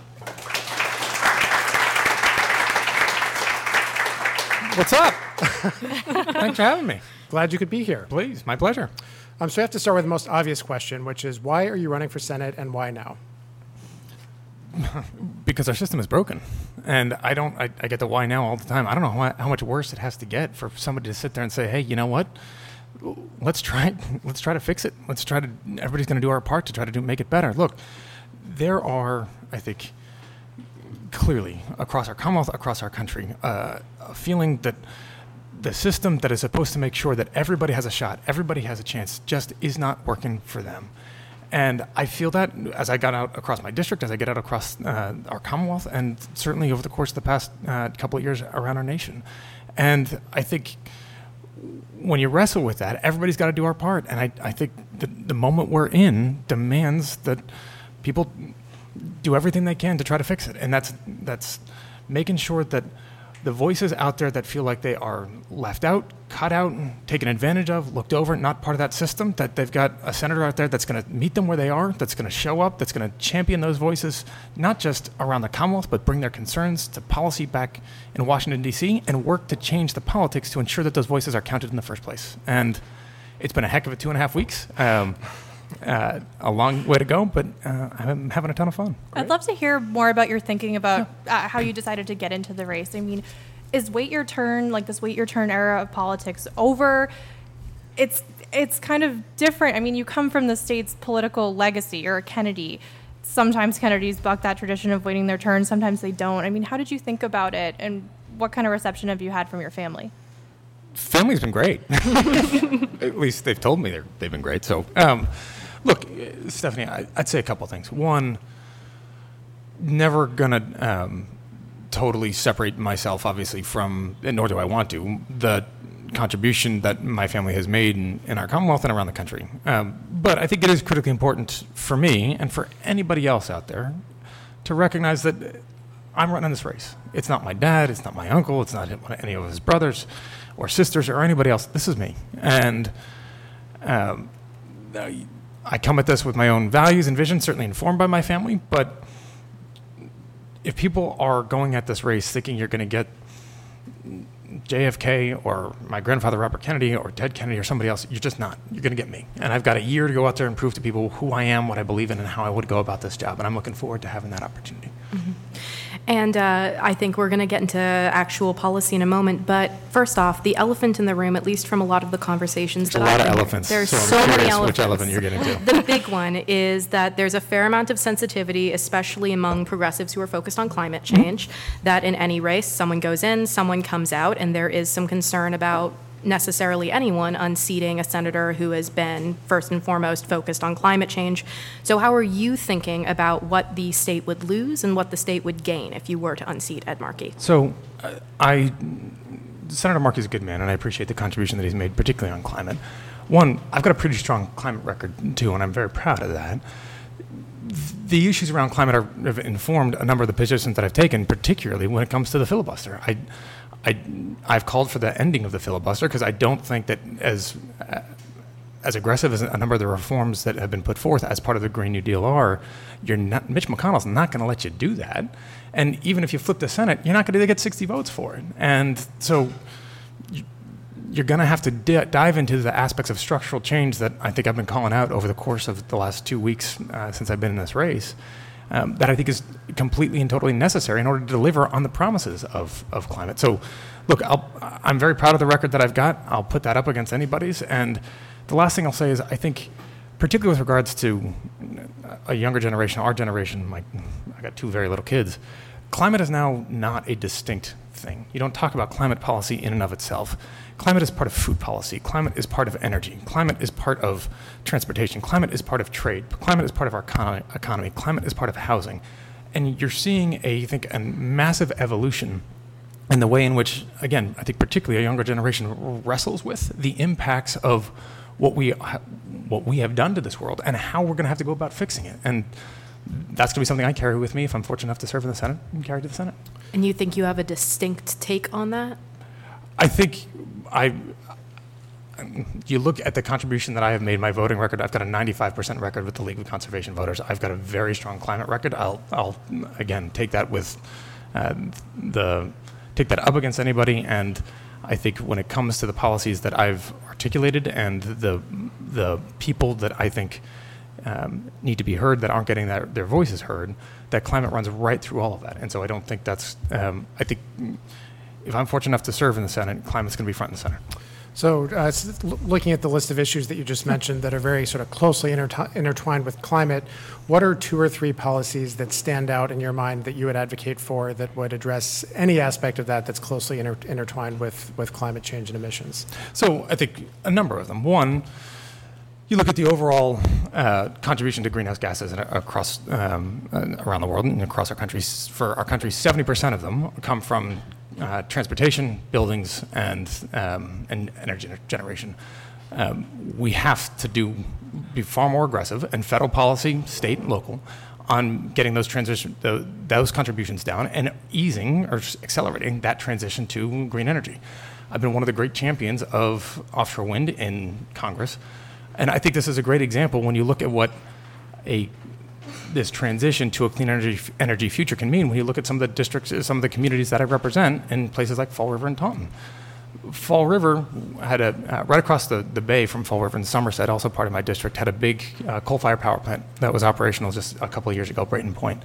What's up? Thanks for having me. Glad you could be here. Please, my pleasure. Um, so we have to start with the most obvious question, which is why are you running for Senate and why now? because our system is broken. And I don't, I, I get the why now all the time. I don't know how, how much worse it has to get for somebody to sit there and say, hey, you know what? Let's try it. Let's try to fix it. Let's try to, everybody's going to do our part to try to do, make it better. Look, there are, I think, clearly across our Commonwealth, across our country, uh, a feeling that the system that is supposed to make sure that everybody has a shot, everybody has a chance, just is not working for them. And I feel that as I got out across my district, as I get out across uh, our Commonwealth, and certainly over the course of the past uh, couple of years around our nation. And I think when you wrestle with that, everybody's got to do our part. And I, I think the, the moment we're in demands that people do everything they can to try to fix it. And that's that's making sure that the voices out there that feel like they are left out, cut out, taken advantage of, looked over, not part of that system, that they've got a senator out there that's going to meet them where they are, that's going to show up, that's going to champion those voices, not just around the Commonwealth, but bring their concerns to policy back in Washington, D C, and work to change the politics to ensure that those voices are counted in the first place. And it's been a heck of a two and a half weeks. Um, Uh, a long way to go, but uh, I'm having a ton of fun. I'd love to hear more about your thinking about uh, how you decided to get into the race. I mean, is wait your turn, like this wait your turn era of politics, over? It's it's kind of different. I mean, you come from the state's political legacy. You're a Kennedy. Sometimes Kennedys buck that tradition of waiting their turn. Sometimes they don't. I mean, how did you think about it, and what kind of reception have you had from your family? Family's been great. At least they've told me they're, they've been great. So, um, look, Stephanie, I, I'd say a couple things. One, never gonna um, totally separate myself, obviously, from, and nor do I want to, the contribution that my family has made in, in our Commonwealth and around the country. Um, but I think it is critically important for me and for anybody else out there to recognize that I'm running this race. It's not my dad, it's not my uncle, it's not any of his brothers or sisters or anybody else. This is me. And um, I come at this with my own values and vision, certainly informed by my family, but if people are going at this race thinking you're going to get J F K or my grandfather Robert Kennedy or Ted Kennedy or somebody else, you're just not. You're going to get me. And I've got a year to go out there and prove to people who I am, what I believe in, and how I would go about this job. And I'm looking forward to having that opportunity. Mm-hmm. And uh, I think we're going to get into actual policy in a moment. But first off, the elephant in the room, at least from a lot of the conversations there's that a lot I've of elephants. There's so, so I'm many curious elephants. Which elephant you're getting to? The big one is that there's a fair amount of sensitivity, especially among progressives who are focused on climate change, mm-hmm. that in any race, someone goes in, someone comes out, and there is some concern about necessarily anyone unseating a senator who has been first and foremost focused on climate change. So how are you thinking about what the state would lose and what the state would gain if you were to unseat Ed Markey? So uh, I, Senator Markey is a good man, and I appreciate the contribution that he's made, particularly on climate. One, I've got a pretty strong climate record too, and I'm very proud of that. The issues around climate are, have informed a number of the positions that I've taken, particularly when it comes to the filibuster. I, I, I've called for the ending of the filibuster because I don't think that as uh, as aggressive as a number of the reforms that have been put forth as part of the Green New Deal are, you're not, Mitch McConnell's not going to let you do that. And even if you flip the Senate, you're not going to get sixty votes for it. And so you, you're going to have to di- dive into the aspects of structural change that I think I've been calling out over the course of the last two weeks uh, since I've been in this race. Um, that I think is completely and totally necessary in order to deliver on the promises of, of climate. So, look, I'll, I'm very proud of the record that I've got. I'll put that up against anybody's. And the last thing I'll say is I think, particularly with regards to a younger generation, our generation, my, I got two very little kids, climate is now not a distinct thing. You don't talk about climate policy in and of itself. Climate is part of food policy. Climate is part of energy. Climate is part of transportation. Climate is part of trade. Climate is part of our econ- economy. Climate is part of housing. And you're seeing, a, I think, a massive evolution in the way in which, again, I think particularly a younger generation wrestles with the impacts of what we what we have done to this world and how we're going to have to go about fixing it. And that's going to be something I carry with me if I'm fortunate enough to serve in the Senate and carry to the Senate. And you think you have a distinct take on that? I think I, you look at the contribution that I have made, my voting record, I've got a ninety-five percent record with the League of Conservation Voters. I've got a very strong climate record. I'll, I'll again, take that with uh, the, take that up against anybody. And I think when it comes to the policies that I've articulated and the, the people that I think um, need to be heard, that aren't getting that, their voices heard, that climate runs right through all of that. And so I don't think that's, um, I think if I'm fortunate enough to serve in the Senate, climate's going to be front and center. So uh, s- l- looking at the list of issues that you just mentioned that are very sort of closely interti- intertwined with climate, what are two or three policies that stand out in your mind that you would advocate for that would address any aspect of that that's closely inter- intertwined with, with climate change and emissions? So I think a number of them. One, you look at the overall uh, contribution to greenhouse gases in, across um, uh, around the world and across our countries. For our country, seventy percent of them come from uh, transportation, buildings, and um, and energy generation. Um, we have to do be far more aggressive, and federal policy, state and local, on getting those transition the, those contributions down and easing or accelerating that transition to green energy. I've been one of the great champions of offshore wind in Congress. And I think this is a great example when you look at what a this transition to a clean energy energy future can mean when you look at some of the districts, some of the communities that I represent in places like Fall River and Taunton. Fall River had a, uh, right across the, the bay from Fall River in Somerset, also part of my district, had a big uh, coal-fired power plant that was operational just a couple of years ago, Brayton Point.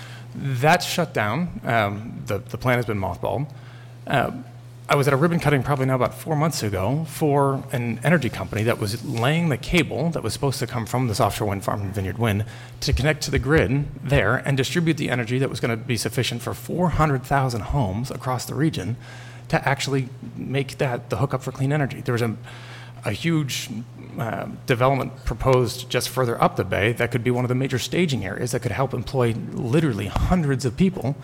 That shut down. Um, the, the plant has been mothballed. Uh, I was at a ribbon cutting probably now about four months ago for an energy company that was laying the cable that was supposed to come from this offshore wind farm in Vineyard Wind to connect to the grid there and distribute the energy that was going to be sufficient for four hundred thousand homes across the region to actually make that the hookup for clean energy. There was a, a huge uh, development proposed just further up the bay that could be one of the major staging areas that could help employ literally hundreds of people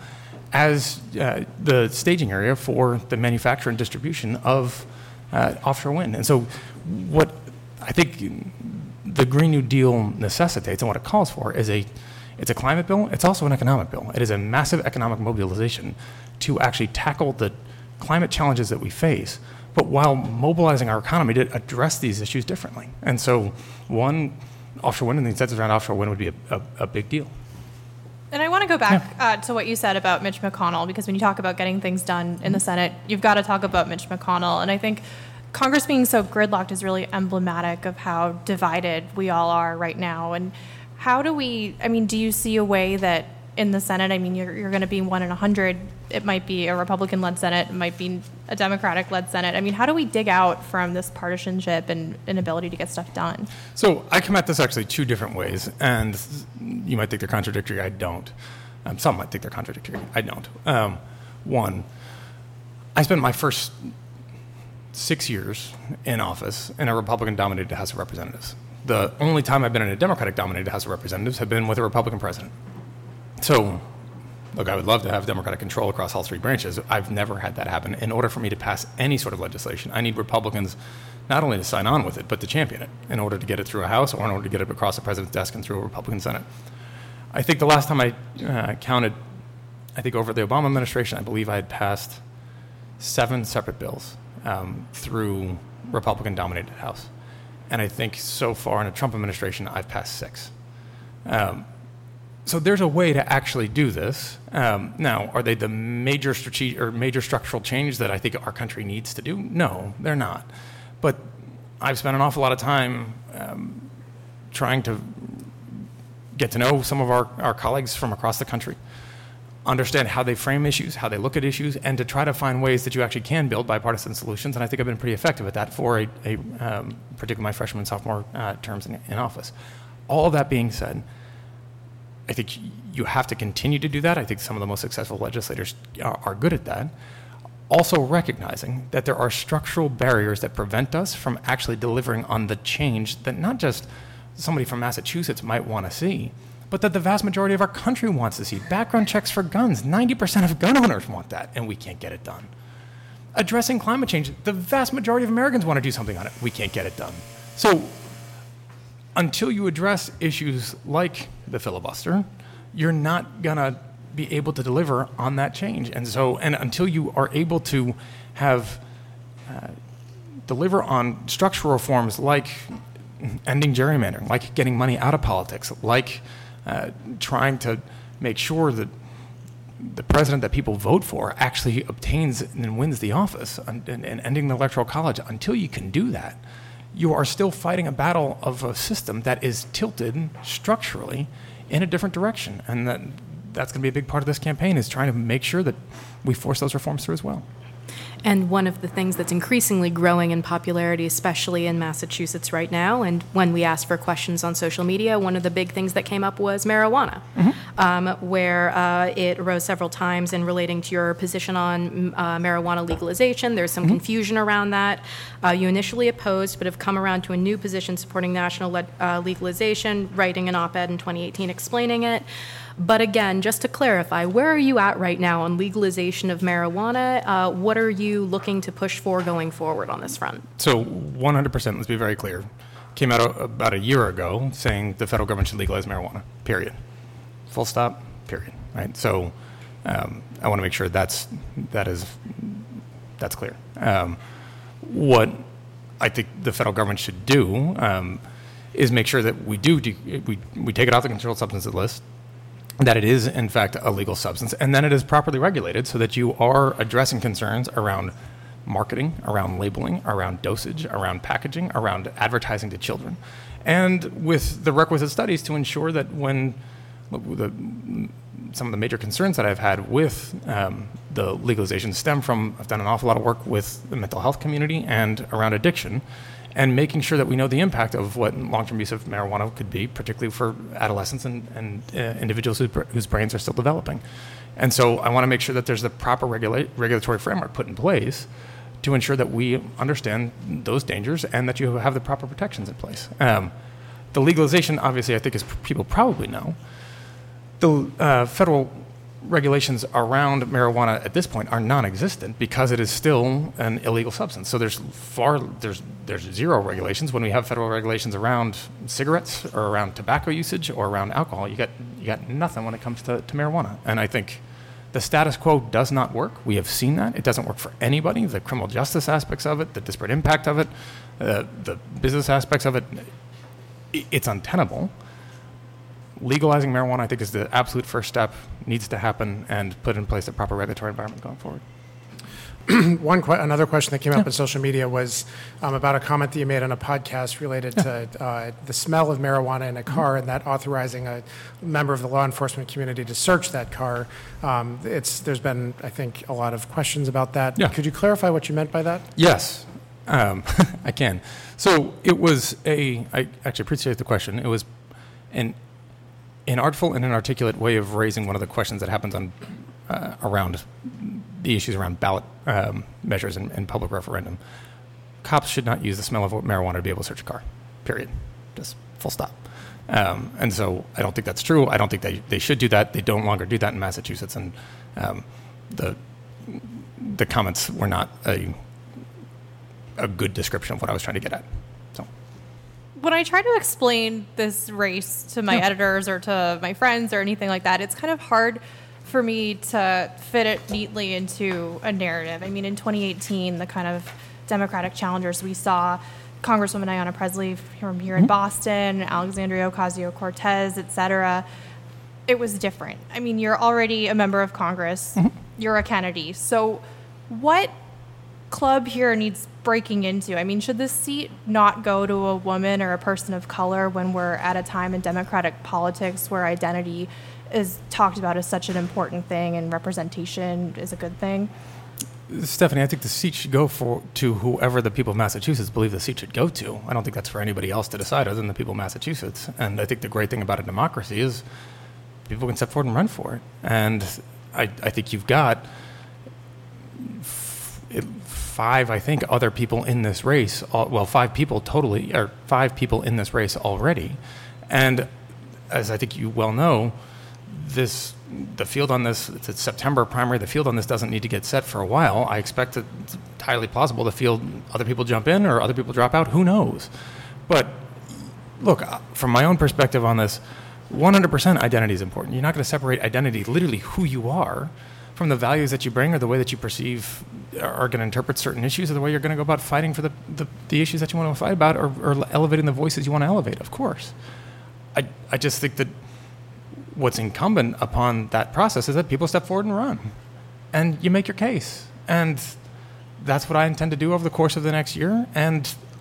as uh, the staging area for the manufacture and distribution of uh, offshore wind. And so what I think the Green New Deal necessitates and what it calls for is a, it's a climate bill, it's also an economic bill. It is a massive economic mobilization to actually tackle the climate challenges that we face, but while mobilizing our economy to address these issues differently. And so one, offshore wind and the incentives around offshore wind would be a, a, a big deal. And I want to go back uh, to what you said about Mitch McConnell, because when you talk about getting things done in the Senate, you've got to talk about Mitch McConnell. And I think Congress being so gridlocked is really emblematic of how divided we all are right now. And how do we, I mean, do you see a way that in the Senate, I mean, you're, you're going to be one in a hundred. It might be a Republican-led Senate. It might be a Democratic-led Senate. I mean, how do we dig out from this partisanship and inability to get stuff done? So I come at this actually two different ways, and you might think they're contradictory. I don't. Um, some might think they're contradictory. I don't. Um, one, I spent my first six years in office in a Republican-dominated House of Representatives. The only time I've been in a Democratic-dominated House of Representatives have been with a Republican president. So, look, I would love to have Democratic control across all three branches. I've never had that happen. In order for me to pass any sort of legislation, I need Republicans not only to sign on with it, but to champion it in order to get it through a House or in order to get it across the president's desk and through a Republican Senate. I think the last time I uh, counted, I think over the Obama administration, I believe I had passed seven separate bills um, through Republican-dominated House. And I think so far in the Trump administration, I've passed six. Um, So there's a way to actually do this. Um, now, are they the major strategic or major structural change that I think our country needs to do? No, they're not. But I've spent an awful lot of time um, trying to get to know some of our, our colleagues from across the country, understand how they frame issues, how they look at issues, and to try to find ways that you actually can build bipartisan solutions. And I think I've been pretty effective at that for a, a um, particularly my freshman and sophomore uh, terms in, in office. All of that being said, I think you have to continue to do that. I think some of the most successful legislators are, are good at that. Also recognizing that there are structural barriers that prevent us from actually delivering on the change that not just somebody from Massachusetts might want to see, but that the vast majority of our country wants to see. Background checks for guns. ninety percent of gun owners want that, and we can't get it done. Addressing climate change. The vast majority of Americans want to do something on it. We can't get it done. So until you address issues like the filibuster, you're not going to be able to deliver on that change. And so, and until you are able to have, uh, deliver on structural reforms like ending gerrymandering, like getting money out of politics, like uh, trying to make sure that the president that people vote for actually obtains and wins the office, and, and, and ending the electoral college, until you can do that, you are still fighting a battle of a system that is tilted structurally in a different direction. And that that's going to be a big part of this campaign, is trying to make sure that we force those reforms through as well. And one of the things that's increasingly growing in popularity, especially in Massachusetts right now, and when we asked for questions on social media, one of the big things that came up was marijuana, mm-hmm. um, where uh, it arose several times in relating to your position on uh, marijuana legalization. There's some mm-hmm. confusion around that. Uh, you initially opposed, but have come around to a new position supporting national le- uh, legalization, writing an op-ed in twenty eighteen explaining it. But again, just to clarify, where are you at right now on legalization of marijuana? Uh, what are you looking to push for going forward on this front? So one hundred percent, let's be very clear, came out a, about a year ago saying the federal government should legalize marijuana, period. Full stop, period. Right? So um, I want to make sure that's, that is, that's clear. Um, what I think the federal government should do um, is make sure that we do, de- we, we take it off the controlled substances list, that it is, in fact, a legal substance, and then it is properly regulated so that you are addressing concerns around marketing, around labeling, around dosage, around packaging, around advertising to children, and with the requisite studies to ensure that when the, some of the major concerns that I've had with um, the legalization stem from, I've done an awful lot of work with the mental health community and around addiction, and making sure that we know the impact of what long-term use of marijuana could be, particularly for adolescents and, and uh, individuals whose, whose brains are still developing. And so I want to make sure that there's the proper regula- regulatory framework put in place to ensure that we understand those dangers and that you have the proper protections in place. Um, the legalization, obviously, I think, as people probably know, the uh, federal regulations around marijuana at this point are non-existent because it is still an illegal substance. So there's far there's there's zero regulations. When we have federal regulations around cigarettes or around tobacco usage or around alcohol, you got you got nothing when it comes to, to marijuana. And I think the status quo does not work. We have seen that. It doesn't work for anybody. The criminal justice aspects of it, the disparate impact of it, uh, the business aspects of it, it's untenable. Legalizing marijuana, I think, is the absolute first step, needs to happen, and put in place a proper regulatory environment going forward. One que- another question that came up in social media was um, about a comment that you made on a podcast related yeah. to uh, the smell of marijuana in a car, mm-hmm. and that authorizing a member of the law enforcement community to search that car. Um, it's there's been, I think, a lot of questions about that. Yeah. Could you clarify what you meant by that? Yes, um, I can. So it was a. I actually appreciate the question. It was an an artful and an articulate way of raising one of the questions that happens on uh, around the issues around ballot um, measures and, and public referendum. Cops should not use the smell of marijuana to be able to search a car, period. Just full stop. Um, and so I don't think that's true. I don't think they, they should do that. They don't longer do that in Massachusetts. And um, the the comments were not a a good description of what I was trying to get at. So. When I try to explain this race to my yeah. editors or to my friends or anything like that, it's kind of hard for me to fit it neatly into a narrative. I mean, in twenty eighteen, the kind of Democratic challengers we saw, Congresswoman Ayanna Pressley from here mm-hmm. in Boston, Alexandria Ocasio-Cortez, et cetera, it was different. I mean, you're already a member of Congress. Mm-hmm. You're a Kennedy. So what club here needs breaking into? I mean, should this seat not go to a woman or a person of color when we're at a time in Democratic politics where identity is talked about as such an important thing and representation is a good thing? Stephanie, I think the seat should go for to whoever the people of Massachusetts believe the seat should go to. I don't think that's for anybody else to decide other than the people of Massachusetts. And I think the great thing about a democracy is people can step forward and run for it. And I, I think you've got f- it, five, I think, other people in this race. All, well, five people totally, or five people in this race already. And as I think you well know, this the field on this, it's a September primary, the field on this doesn't need to get set for a while. I expect it, it's entirely possible the field, other people jump in or other people drop out, who knows? But look, from my own perspective on this, one hundred percent identity is important. You're not going to separate identity, literally who you are, from the values that you bring or the way that you perceive are going to interpret certain issues or the way you're going to go about fighting for the, the, the issues that you want to fight about or, or elevating the voices you want to elevate, of course. I, I just think that what's incumbent upon that process is that people step forward and run. And you make your case. And that's what I intend to do over the course of the next year. And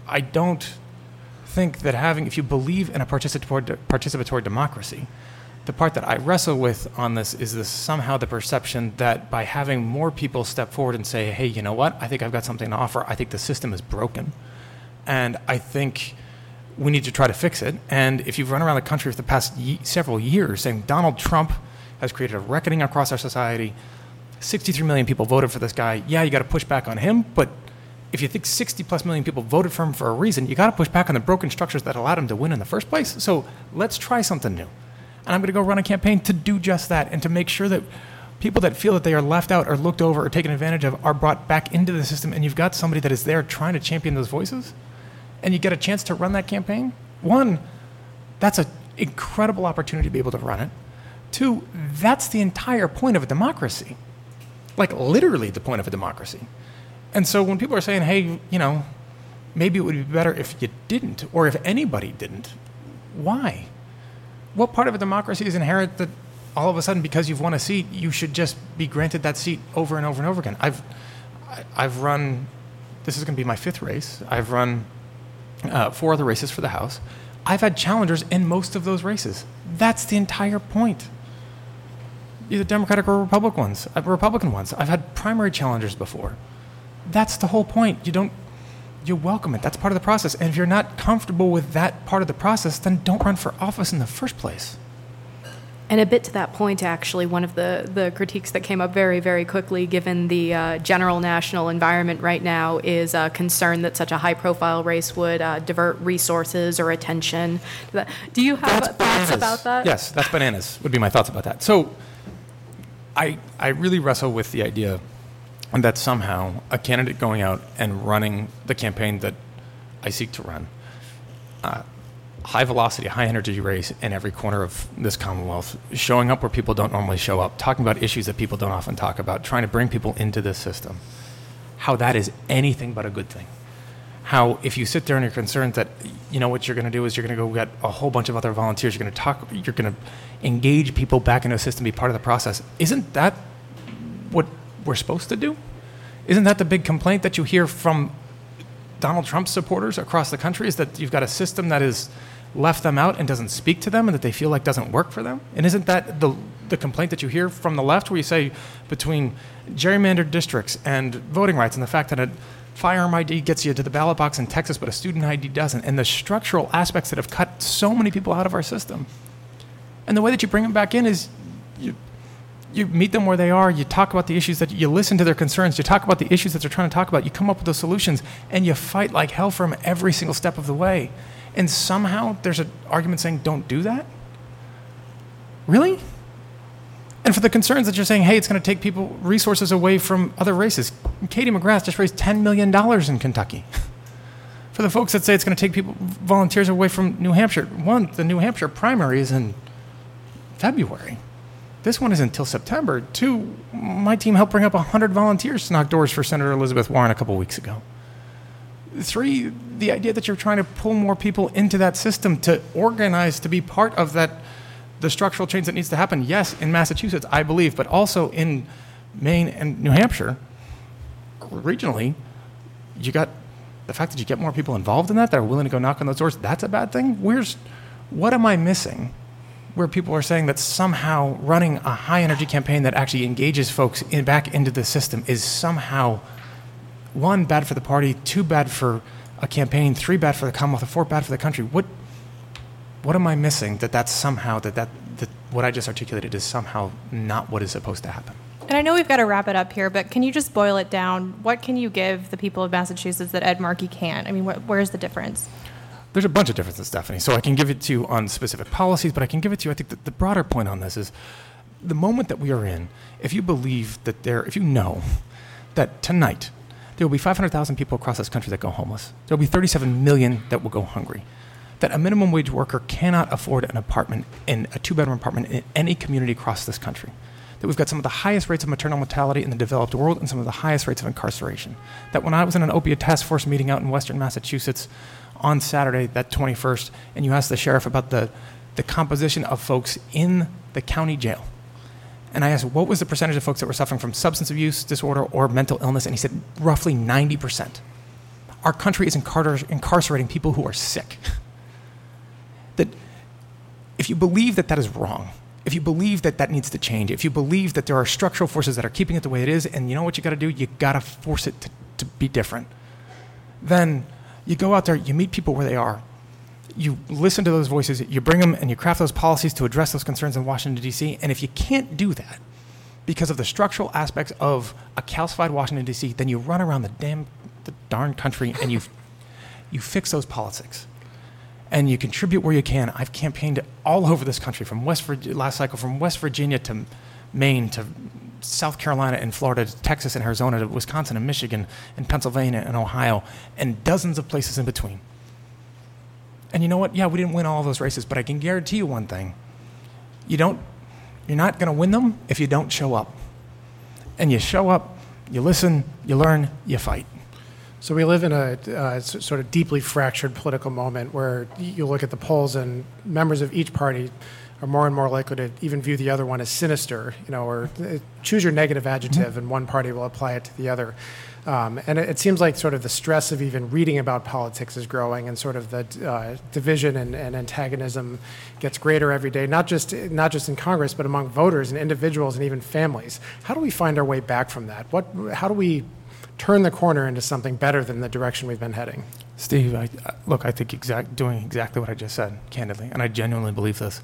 I don't think that having, if you believe in a participatory, participatory democracy, the part that I wrestle with on this is this somehow the perception that by having more people step forward and say, hey, you know what, I think I've got something to offer, I think the system is broken. And I think we need to try to fix it. And if you've run around the country for the past ye- several years saying Donald Trump has created a reckoning across our society, sixty-three million people voted for this guy, yeah, you got to push back on him, but if you think sixty plus million people voted for him for a reason, you got to push back on the broken structures that allowed him to win in the first place. So let's try something new. And I'm going to go run a campaign to do just that and to make sure that people that feel that they are left out or looked over or taken advantage of are brought back into the system, and you've got somebody that is there trying to champion those voices, and you get a chance to run that campaign. One, that's an incredible opportunity to be able to run it. Two, that's the entire point of a democracy. Like literally the point of a democracy. And so when people are saying, hey, you know, maybe it would be better if you didn't, or if anybody didn't, why? What part of a democracy is inherent that all of a sudden, because you've won a seat, you should just be granted that seat over and over and over again? I've, I've run, this is going to be my fifth race. I've run uh, four other races for the House. I've had challengers in most of those races. That's the entire point. Either Democratic or Republican ones. Uh, Republican ones. I've had primary challengers before. That's the whole point. You don't, you welcome it. That's part of the process. And if you're not comfortable with that part of the process, then don't run for office in the first place. And a bit to that point, actually, one of the, the critiques that came up very, very quickly, given the uh, general national environment right now, is a concern that such a high-profile race would uh, divert resources or attention. Do you have That's thoughts bananas. about that? Yes, that's bananas, would be my thoughts about that. So I, I really wrestle with the idea that somehow a candidate going out and running the campaign that I seek to run, uh, high velocity, high energy race in every corner of this Commonwealth, showing up where people don't normally show up, talking about issues that people don't often talk about, trying to bring people into this system, how that is anything but a good thing. How if you sit there and you're concerned that, you know, what you're going to do is you're going to go get a whole bunch of other volunteers, you're going to talk, you're going to engage people back into a system, be part of the process. Isn't that what we're supposed to do? Isn't that the big complaint that you hear from Donald Trump supporters across the country, is that you've got a system that has left them out and doesn't speak to them and that they feel like doesn't work for them? And isn't that the the complaint that you hear from the left, where you say between gerrymandered districts and voting rights and the fact that a firearm I D gets you to the ballot box in Texas but a student I D doesn't, and the structural aspects that have cut so many people out of our system? And the way that you bring them back in is you You meet them where they are, you talk about the issues, that you listen to their concerns, you talk about the issues that they're trying to talk about, you come up with those solutions, and you fight like hell for them every single step of the way. And somehow there's an argument saying, don't do that? Really? And for the concerns that you're saying, hey, it's going to take people resources away from other races. Katie McGrath just raised ten million dollars in Kentucky. For the folks that say it's going to take people, volunteers away from New Hampshire, one, the New Hampshire primary is in February. This one is until September. Two, my team helped bring up one hundred volunteers to knock doors for Senator Elizabeth Warren a couple weeks ago. Three, the idea that you're trying to pull more people into that system to organize, to be part of that, the structural change that needs to happen. Yes, in Massachusetts, I believe, but also in Maine and New Hampshire, regionally, you got the fact that you get more people involved in that, that are willing to go knock on those doors. That's a bad thing. Where's, what am I missing? Where people are saying that somehow running a high-energy campaign that actually engages folks in, back into the system is somehow, one, bad for the party, two, bad for a campaign, three, bad for the Commonwealth, four, bad for the country. What what am I missing that that's somehow, that, that, that what I just articulated is somehow not what is supposed to happen? And I know we've got to wrap it up here, but can you just boil it down? What can you give the people of Massachusetts that Ed Markey can't? I mean, wh- where's the difference? There's a bunch of differences, Stephanie. So I can give it to you on specific policies, but I can give it to you, I think that the broader point on this is the moment that we are in, if you believe that there, if you know that tonight there will be five hundred thousand people across this country that go homeless, there will be thirty-seven million that will go hungry, that a minimum wage worker cannot afford an apartment, in a two-bedroom apartment in any community across this country, that we've got some of the highest rates of maternal mortality in the developed world and some of the highest rates of incarceration, that when I was in an opioid task force meeting out in Western Massachusetts on Saturday, that twenty-first, and you asked the sheriff about the, the composition of folks in the county jail. And I asked, what was the percentage of folks that were suffering from substance abuse disorder or mental illness? And he said, roughly ninety percent. Our country is incar- incarcerating people who are sick. That if you believe that that is wrong, if you believe that that needs to change, if you believe that there are structural forces that are keeping it the way it is, and you know what you got to do? You got to force it to, to be different. Then you go out there, you meet people where they are, you listen to those voices, you bring them, and you craft those policies to address those concerns in Washington, D C. And if you can't do that because of the structural aspects of a calcified Washington, D C, then you run around the damn, the darn country and you you fix those politics. And you contribute where you can. I've campaigned all over this country, from West Virginia, last cycle, from West Virginia to Maine to South Carolina and Florida to Texas and Arizona to Wisconsin and Michigan and Pennsylvania and Ohio and dozens of places in between. And you know what? Yeah, we didn't win all those races, but I can guarantee you one thing. You don't, you're not going to win them if you don't show up. And you show up, you listen, you learn, you fight. So we live in a uh, sort of deeply fractured political moment where you look at the polls and members of each party are more and more likely to even view the other one as sinister, you know, or uh, choose your negative adjective mm-hmm. and one party will apply it to the other. Um, and it, it seems like sort of the stress of even reading about politics is growing, and sort of the uh, division and, and antagonism gets greater every day, not just not just in Congress, but among voters and individuals and even families. How do we find our way back from that? What? How do we turn the corner into something better than the direction we've been heading? Steve, I, look, I think exact, doing exactly what I just said, candidly, and I genuinely believe this.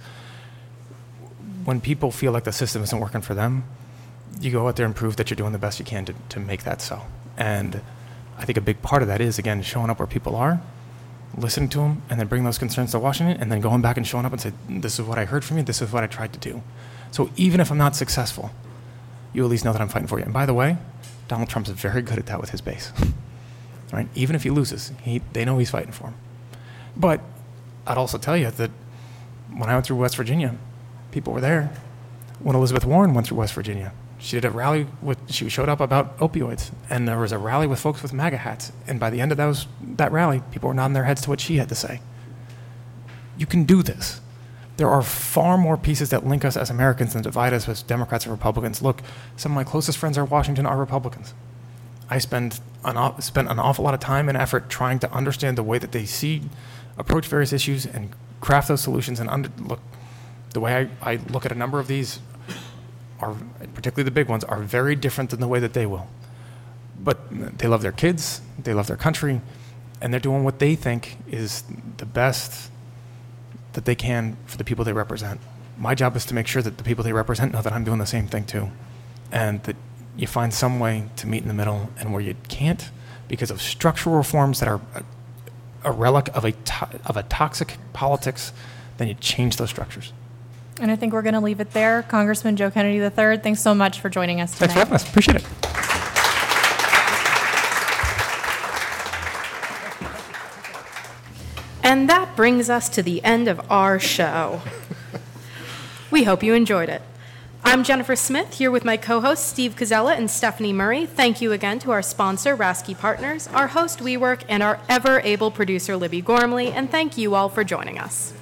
When people feel like the system isn't working for them, you go out there and prove that you're doing the best you can to, to make that so. And I think a big part of that is, again, showing up where people are, listening to them, and then bring those concerns to Washington, and then going back and showing up and say, this is what I heard from you, this is what I tried to do. So even if I'm not successful, you at least know that I'm fighting for you. And by the way, Donald Trump's very good at that with his base. Right? Even if he loses, he, they know he's fighting for them. But I'd also tell you that when I went through West Virginia, people were there. When Elizabeth Warren went through West Virginia, she did a rally with, she showed up about opioids, and there was a rally with folks with MAGA hats. And by the end of those, that rally, people were nodding their heads to what she had to say. You can do this. There are far more pieces that link us as Americans than divide us as Democrats and Republicans. Look, some of my closest friends are Washington are Republicans. I spend an, spent an awful lot of time and effort trying to understand the way that they see, approach various issues, and craft those solutions. And under, look, the way I, I look at a number of these, are particularly the big ones, are very different than the way that they will. But they love their kids, they love their country, and they're doing what they think is the best that they can for the people they represent. My job is to make sure that the people they represent know that I'm doing the same thing too, and that you find some way to meet in the middle, and where you can't, because of structural reforms that are a, a relic of a, to, of a toxic politics, then you change those structures. And I think we're going to leave it there. Congressman Joe Kennedy the third, thanks so much for joining us tonight. Thanks for having us. Appreciate it. And that brings us to the end of our show. We hope you enjoyed it. I'm Jennifer Smith, here with my co-hosts Steve Koczela and Stephanie Murray. Thank you again to our sponsor, Rasky Partners, our host, WeWork, and our ever-able producer, Libby Gormley, and thank you all for joining us.